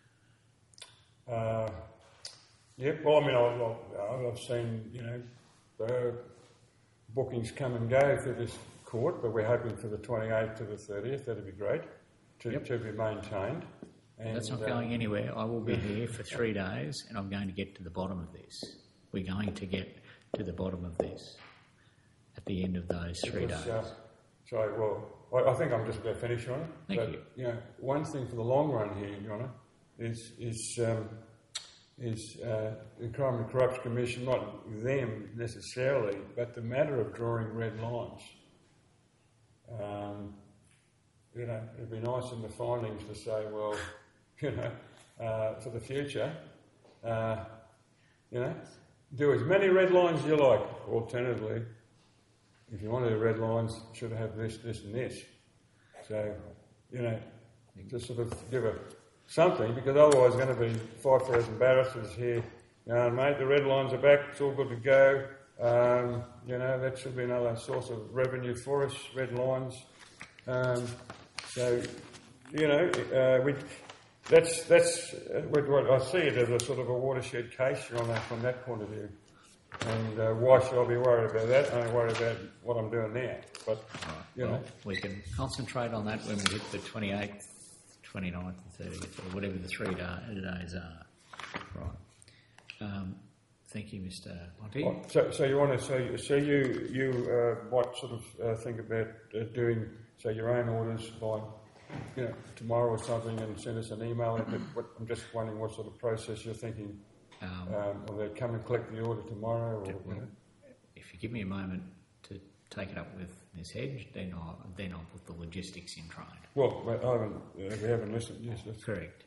Speaker 3: Yep. Well, I mean, I've seen bookings come and go for this court, but we're hoping for the 28th to the 30th. That'd be great to be maintained. And
Speaker 1: That's not going anywhere. I will be here for 3 days, and I'm going to get to the bottom of this. We're going to get to the bottom of this at the end of those 3 days.
Speaker 3: I think I'm just about finished on it.
Speaker 1: Thank you.
Speaker 3: You know, one thing for the long run here, Your Honour, is the Crime and Corruption Commission, not them necessarily, but the matter of drawing red lines. It'd be nice in the findings to say, well, for the future, do as many red lines as you like. Alternatively, if you want to do red lines, you should have this, this and this. So, just sort of give something, because otherwise there's going to be 5,000 barristers here. Mate, the red lines are back, it's all good to go. That should be another source of revenue for us, red lines. That's what I see it as a sort of a watershed case, Your Honour, from that point of view. And why should I be worried about that? I'm worried about what I'm doing now. But, you know.
Speaker 1: We can concentrate on that when we hit the 28th, 29th and 30th, or whatever the 3 days are. Right. Thank you, Mr. Monty.
Speaker 3: So you want to you might sort of think about doing your own orders by tomorrow or something and send us an email. I'm just wondering what sort of process you're thinking. Will they come and collect the order tomorrow? Or,
Speaker 1: if you give me a moment to take it up with Ms. Hedge, then I'll put the logistics in train.
Speaker 3: Well, we haven't listened. Yes, that's
Speaker 1: correct.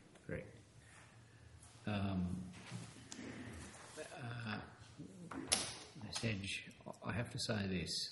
Speaker 1: Ms. Hedge, I have to say this.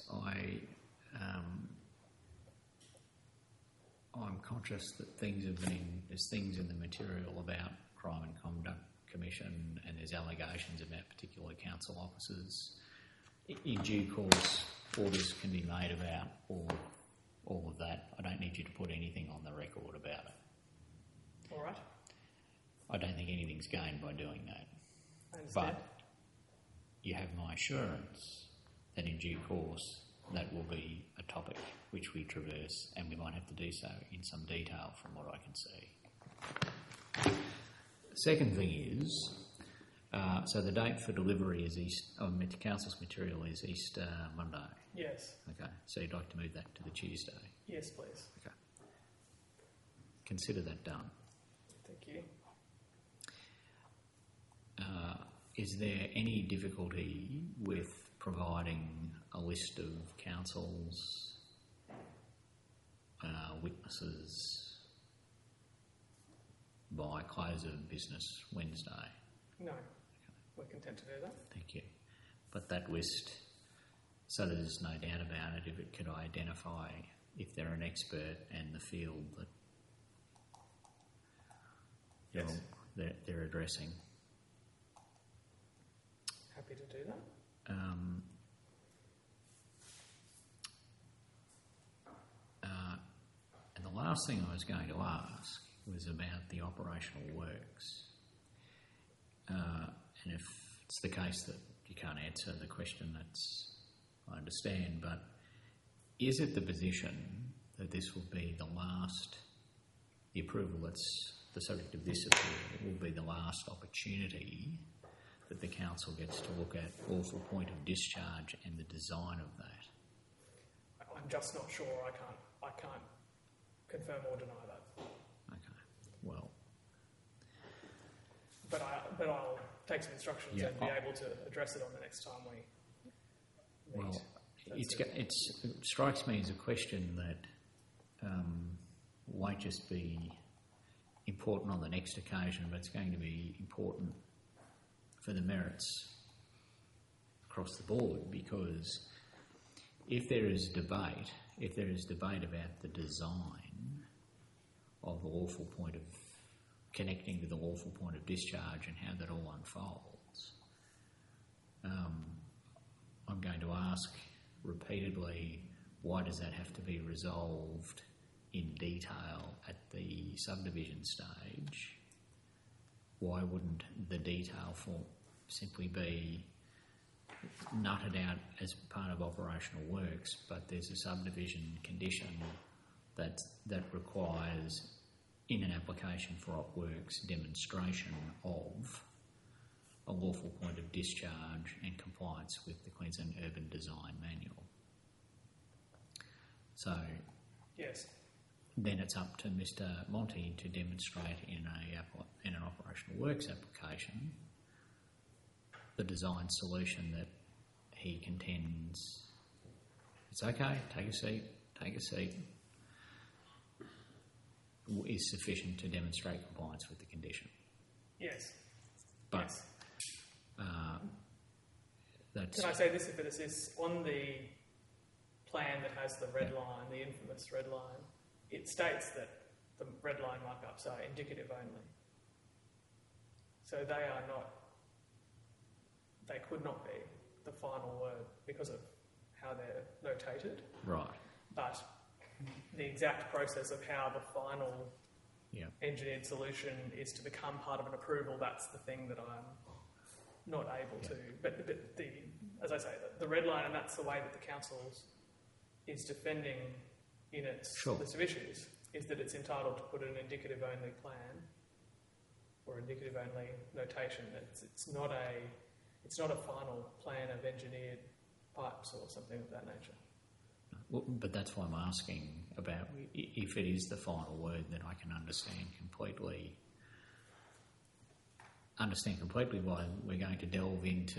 Speaker 1: I'm conscious that there's things in the material about Crime and Conduct Commission, and there's allegations about particular council officers. In due course, orders can be made about all of that. I don't need you to put anything on the record about it.
Speaker 2: All right.
Speaker 1: I don't think anything's gained by doing that.
Speaker 2: I understand.
Speaker 1: But you have my assurance that in due course that will be a topic which we traverse, and we might have to do so in some detail from what I can see. The second thing is, so the date for delivery is Council's material is Easter Monday.
Speaker 2: Yes.
Speaker 1: Okay, so you'd like to move that to the Tuesday?
Speaker 2: Yes, please.
Speaker 1: Okay. Consider that done.
Speaker 2: Thank you.
Speaker 1: Is there any difficulty with providing a list of councils, witnesses by close of business Wednesday?
Speaker 2: No. We're content to do that.
Speaker 1: Thank you. But that list, so there's no doubt about it, if it could identify if they're an expert and the field that
Speaker 2: Yes.
Speaker 1: they're addressing.
Speaker 2: Happy to do that.
Speaker 1: And the last thing I was going to ask was about the operational works. And if it's the case that you can't answer the question, I understand, but is it the position that this will be the approval that's the subject of this appeal will be the last opportunity that the council gets to look at lawful point of discharge and the design of that?
Speaker 2: I'm just not sure. I can't confirm or deny that.
Speaker 1: Okay. Well,
Speaker 2: but I'll take some instructions and be able to address it on the next time we meet.
Speaker 1: Well, it strikes me as a question that won't just be important on the next occasion, but it's going to be important for the merits across the board, because if there is debate about the design of the lawful point of connecting to the lawful point of discharge and how that all unfolds, I'm going to ask repeatedly, why does that have to be resolved in detail at the subdivision stage? Why wouldn't the detail form simply be nutted out as part of operational works, but there's a subdivision condition that requires, in an application for op works, demonstration of a lawful point of discharge and compliance with the Queensland Urban Design Manual. So,
Speaker 2: yes,
Speaker 1: then it's up to Mr. Monty to demonstrate in an operational works application the design solution that he contends it's okay, take a seat, is sufficient to demonstrate compliance with the condition.
Speaker 2: Yes.
Speaker 1: But
Speaker 2: yes.
Speaker 1: That's...
Speaker 2: Can I say this if it assists? On the plan that has the red line, the infamous red line, it states that the red line markups are indicative only. So they could not be the final word because of how they're notated.
Speaker 1: Right.
Speaker 2: But the exact process of how the final engineered solution is to become part of an approval, that's the thing that I'm not able to. But as I say, the red line, and that's the way that the council is defending in its list of issues, is that it's entitled to put an indicative only plan or indicative only notation. It's not a final plan of engineered pipes or something of that nature.
Speaker 1: Well, but that's why I'm asking about if it is the final word, then I can understand completely why we're going to delve into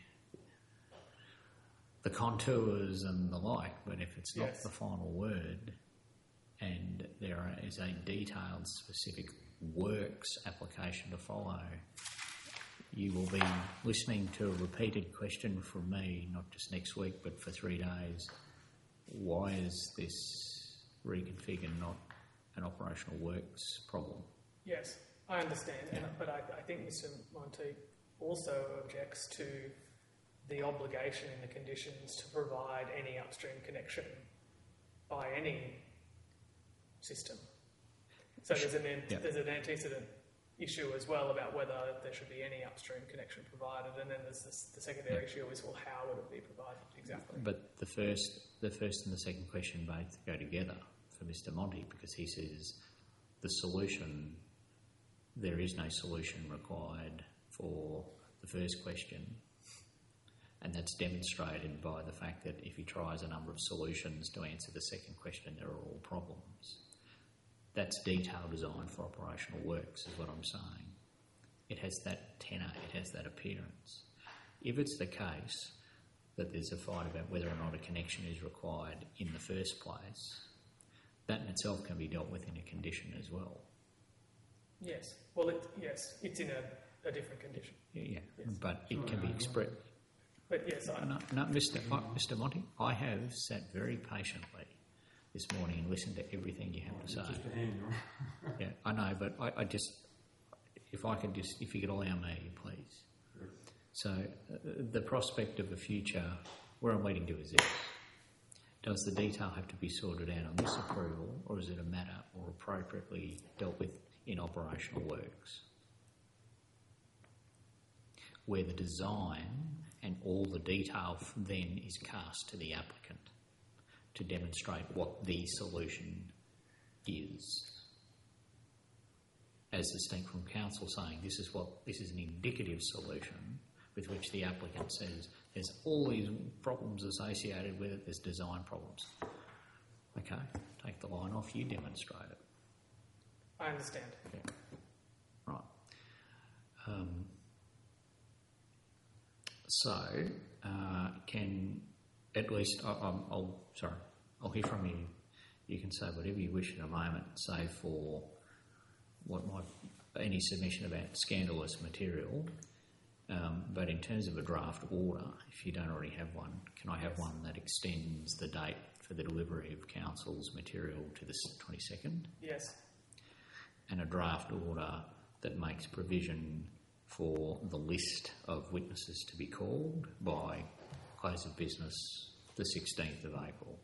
Speaker 1: the contours and the like. But if it's not the final word and there is a detailed specific works application to follow, you will be listening to a repeated question from me, not just next week, but for 3 days. Why is this reconfig and not an operational works problem?
Speaker 2: Yes, I understand, but I think Mr. Monteith also objects to the obligation in the conditions to provide any upstream connection by any system. So there's an antecedent issue as well about whether there should be any upstream connection provided, and then there's the secondary issue is, well, how would it be provided exactly?
Speaker 1: But the first and the second question both go together for Mr. Monty, because he says the solution, there is no solution required for the first question, and that's demonstrated by the fact that if he tries a number of solutions to answer the second question, there are all problems. That's detailed design for operational works, is what I'm saying. It has that tenor, it has that appearance. If it's the case that there's a fight about whether or not a connection is required in the first place, that in itself can be dealt with in a condition as well.
Speaker 2: Yes. Well, it's in a different condition.
Speaker 1: Yeah, yes. But it can be expressed.
Speaker 2: But yes,
Speaker 1: Mr. Monty, I have sat very patiently this morning and listened to everything you have to say. Yeah, I know, but I just, if you could allow me, please. Sure. So, the prospect of a future, where I'm leading to is this. Does the detail have to be sorted out on this approval, or is it a matter more appropriately dealt with in operational works, where the design and all the detail then is cast to the applicant to demonstrate what the solution is, as distinct from council saying this is an indicative solution with which the applicant says there's all these problems associated with it, there's design problems. Okay, take the line off, you demonstrate it.
Speaker 2: I understand.
Speaker 1: Yeah. Right. Can at least I'll hear from you. You can say whatever you wish in a moment, save for any submission about scandalous material. But in terms of a draft order, if you don't already have one, can I have one that extends the date for the delivery of council's material to the 22nd?
Speaker 2: Yes.
Speaker 1: And a draft order that makes provision for the list of witnesses to be called by close of business the 16th of April.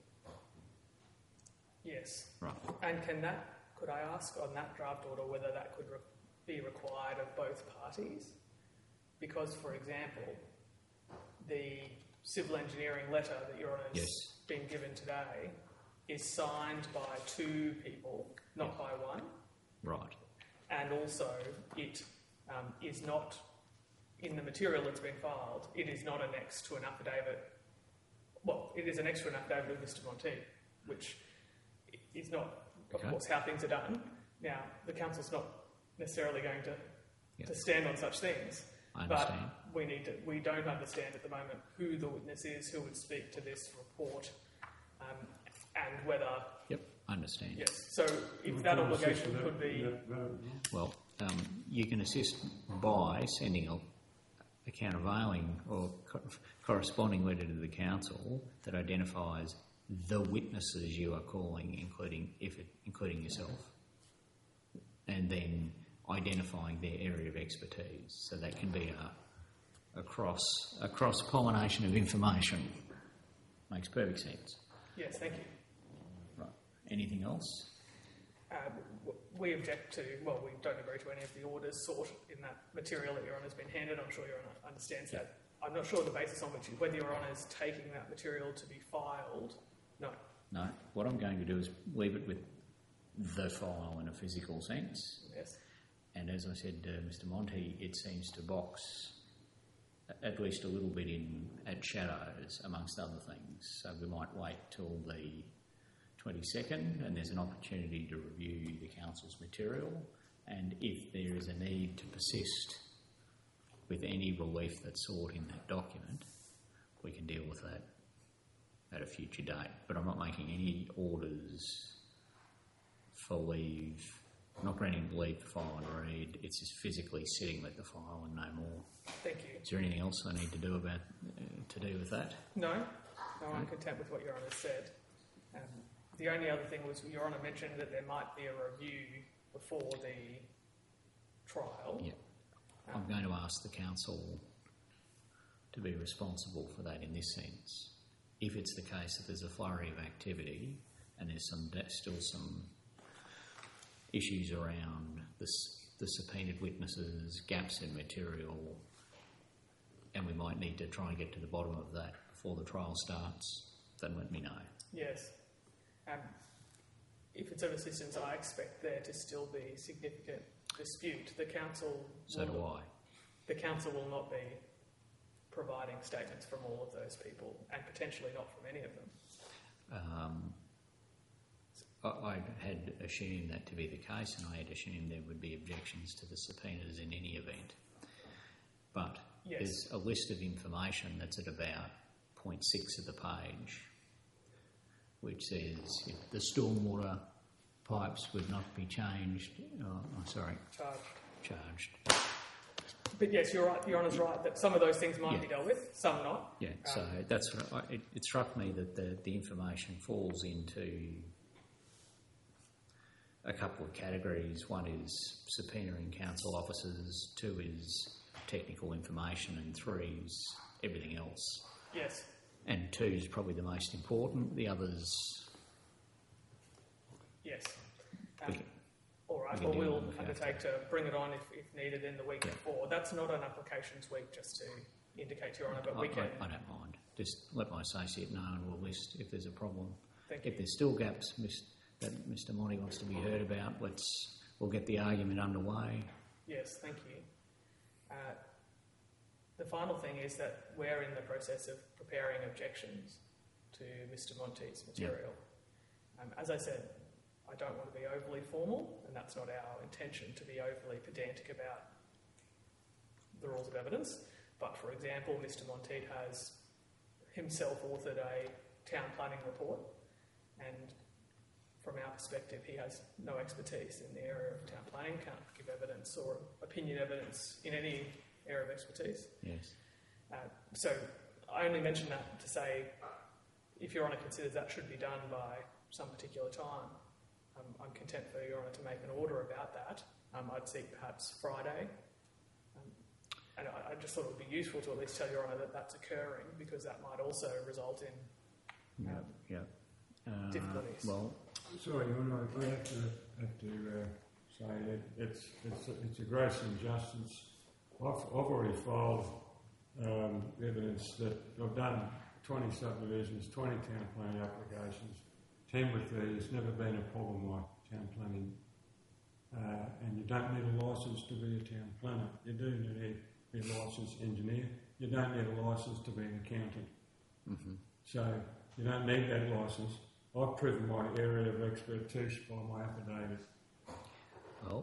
Speaker 2: Yes.
Speaker 1: Right.
Speaker 2: And could I ask on that draft order whether that could be required of both parties? Because, for example, the civil engineering letter that Your Honour's been given today is signed by 2 people, not by 1.
Speaker 1: Right.
Speaker 2: And also, it is not, in the material that's been filed, it is not annexed to an affidavit. Well, it is annexed to an affidavit of Mr. Monteith, which is not, of course, how things are done. Now, the council's not necessarily going to stand on such things.
Speaker 1: I understand.
Speaker 2: But we don't understand at the moment who the witness is, who would speak to this report, and whether... Yep,
Speaker 1: I understand.
Speaker 2: Yes, so if that obligation could be...
Speaker 1: Well, you can assist by sending a countervailing or corresponding letter to the council that identifies the witnesses you are calling, including yourself, and then identifying their area of expertise. So that can be a cross-pollination of information. Makes perfect sense.
Speaker 2: Yes, thank you.
Speaker 1: Right. Anything else?
Speaker 2: We object to, well, we don't agree to any of the orders sought in that material that Your Honour's been handed. I'm sure Your Honour understands that. I'm not sure the basis on which, whether Your Honour's taking that material to be filed. No.
Speaker 1: No. What I'm going to do is leave it with the file in a physical sense.
Speaker 2: Yes.
Speaker 1: And as I said to Mr. Monty, it seems to box at least a little bit in at shadows, amongst other things. So we might wait till the 22nd, and there's an opportunity to review the council's material, and if there is a need to persist with any relief that's sought in that document, we can deal with that at a future date. But I'm not making any orders for leave. I'm not granting leave for file and read. It's just physically sitting with the file and no more.
Speaker 2: Thank you.
Speaker 1: Is there anything else I need to do about to do with that?
Speaker 2: No. No, I'm content with what Your Honour said. The only other thing was Your Honour mentioned that there might be a review before the trial.
Speaker 1: Yeah. I'm going to ask the council to be responsible for that in this sense. If it's the case that there's a flurry of activity and there's still some issues around the subpoenaed witnesses, gaps in material, and we might need to try and get to the bottom of that before the trial starts, then let me know.
Speaker 2: Yes. If it's of assistance, I expect there to still be significant dispute. The council...
Speaker 1: So do I.
Speaker 2: The council will not be providing statements from all of those people, and potentially not from any of them.
Speaker 1: I had assumed that to be the case, and I had assumed there would be objections to the subpoenas in any event. But
Speaker 2: yes,
Speaker 1: there's a list of information that's at about 0.6 of the page, which says if the stormwater pipes would not be changed, charged.
Speaker 2: But yes, you're right. Your Honour's right that some of those things might be dealt with, some not.
Speaker 1: Yeah. So that's what it struck me that the information falls into a couple of categories. One is subpoenaing council officers, 2 is technical information, and 3 is everything else.
Speaker 2: Yes.
Speaker 1: And 2 is probably the most important. The others...
Speaker 2: Yes.
Speaker 1: Okay.
Speaker 2: All right, well, we'll undertake to bring it on if needed in the week before. That's not an applications week, just to indicate to Your Honour, but we can...
Speaker 1: I don't mind. Just let my associate know and we'll list if there's a problem.
Speaker 2: Thank you.
Speaker 1: If there's still gaps that Mr. Monty wants to be heard about, we'll get the argument underway.
Speaker 2: Yes, thank you. The final thing is that we're in the process of preparing objections to Mr. Monty's material. As I said, I don't want to be overly formal, and that's not our intention to be overly pedantic about the rules of evidence. But for example, Mr. Monteith has himself authored a town planning report, and from our perspective, he has no expertise in the area of town planning, can't give evidence or opinion evidence in any area of expertise.
Speaker 1: Yes.
Speaker 2: So I only mention that to say, if Your Honour considers that should be done by some particular time, I'm content for Your Honour to make an order about that. I'd seek perhaps Friday. And I just thought it would be useful to at least tell Your Honour that that's occurring, because that might also result in difficulties.
Speaker 3: Well, sorry, Your Honour, I have to say that it's a gross injustice. I've already filed evidence that I've done 20 subdivisions, 20 town planning applications. 10 with these, never been a problem like town planning. And you don't need a licence to be a town planner. You do need a licensed engineer. You don't need a licence to be an accountant.
Speaker 1: Mm-hmm.
Speaker 3: So you don't need that licence. I've proven my area of expertise by my affidavit.
Speaker 1: Well,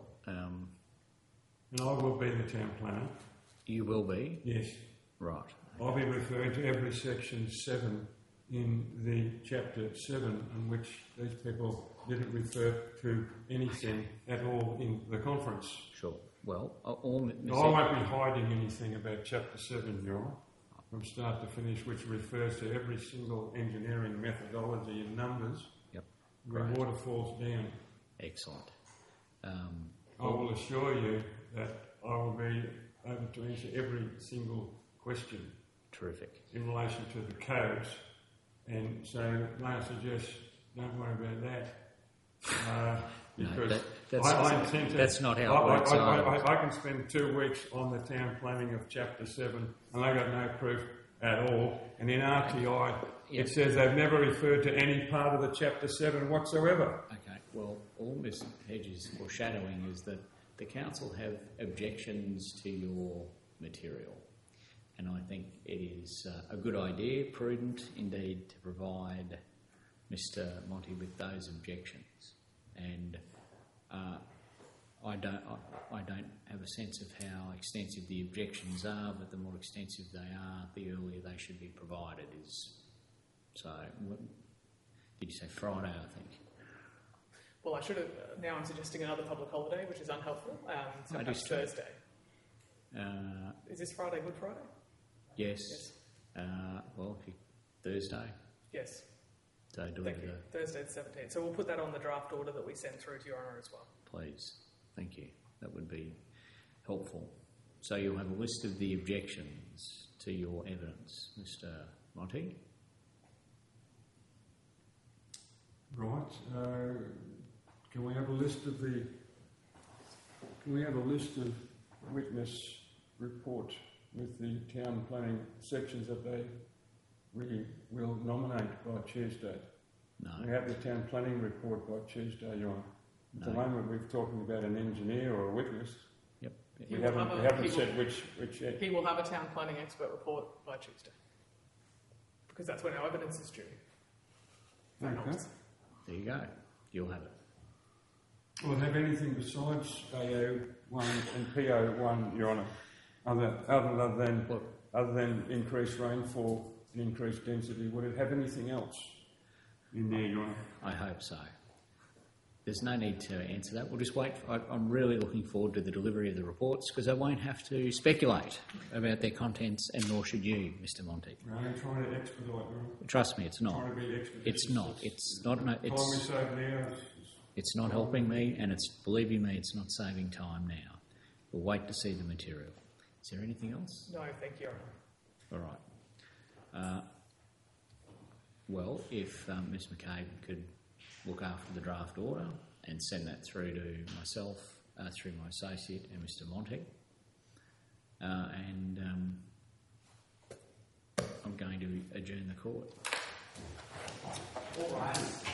Speaker 3: and I will be the town planner.
Speaker 1: You will be?
Speaker 3: Yes.
Speaker 1: Right.
Speaker 3: I'll be referring to every section 7 in the chapter 7, in which these people didn't refer to anything at all in the conference.
Speaker 1: Sure. Well, I
Speaker 3: won't be hiding anything about chapter 7, Your Honour, from start to finish, which refers to every single engineering methodology and numbers.
Speaker 1: Yep.
Speaker 3: Where water falls down.
Speaker 1: Excellent.
Speaker 3: I will assure you that I will be able to answer every single question.
Speaker 1: Terrific.
Speaker 3: In relation to the codes. And so, may I suggest, don't worry about that.
Speaker 1: No,
Speaker 3: Because
Speaker 1: that's,
Speaker 3: I intend to,
Speaker 1: that's not how it works either.
Speaker 3: I can spend 2 weeks on the town planning of Chapter 7 and I got no proof at all. And in RTI, it says they've never referred to any part of the Chapter 7 whatsoever.
Speaker 1: Okay, well, all Ms Hedge is foreshadowing is that the council have objections to your material. And I think it is a good idea, prudent indeed, to provide Mr Monty with those objections. And I don't have a sense of how extensive the objections are, but the more extensive they are, the earlier they should be provided. So, did you say Friday? I think.
Speaker 2: Well, I should have. Now I'm suggesting another public holiday, which is unhelpful. So perhaps
Speaker 1: true.
Speaker 2: Thursday. Is this Friday Good Friday?
Speaker 1: Yes. Well, if you, Thursday.
Speaker 2: Yes.
Speaker 1: So do
Speaker 2: Thank
Speaker 1: it
Speaker 2: you. Thursday the 17th. So we'll put that on the draft order that we send through to Your Honour as well.
Speaker 1: Please. Thank you. That would be helpful. So you'll have a list of the objections to your evidence, Mr Monty.
Speaker 3: Right. Can we have a list of witness report with the town planning sections that they will nominate by Tuesday?
Speaker 1: No.
Speaker 3: We have the town planning report by Tuesday, Your Honour. At the
Speaker 1: No.
Speaker 3: moment we're talking about an engineer or a witness.
Speaker 1: Yep.
Speaker 3: We haven't said which.
Speaker 2: He will have a town planning expert report by Tuesday. Because that's when our evidence is due. That
Speaker 3: Okay.
Speaker 2: helps.
Speaker 1: There you go. You'll have it.
Speaker 3: Will it have anything besides AO1 and PO1, Your Honour? Other than increased rainfall and increased density, would it have anything else in there, Your Honour?
Speaker 1: I hope so. There's no need to answer that. We'll just wait. I'm really looking forward to the delivery of the reports because I won't have to speculate about their contents, and nor should you, Mr Monty.
Speaker 3: We're only trying to expedite, Your Honour.
Speaker 1: Trust me, it's not.
Speaker 3: Trying to be expeditious.
Speaker 1: It's not. It's not. No,
Speaker 3: Time we save now.
Speaker 1: it's not helping me, and it's, believe you me, it's not saving time now. We'll wait to see the material. Is there anything else?
Speaker 2: No, thank you, Your Honour.
Speaker 1: All right. Well, if Ms McCabe could look after the draft order and send that through to myself, through my associate and Mr Monty. And I'm going to adjourn the court.
Speaker 4: All right.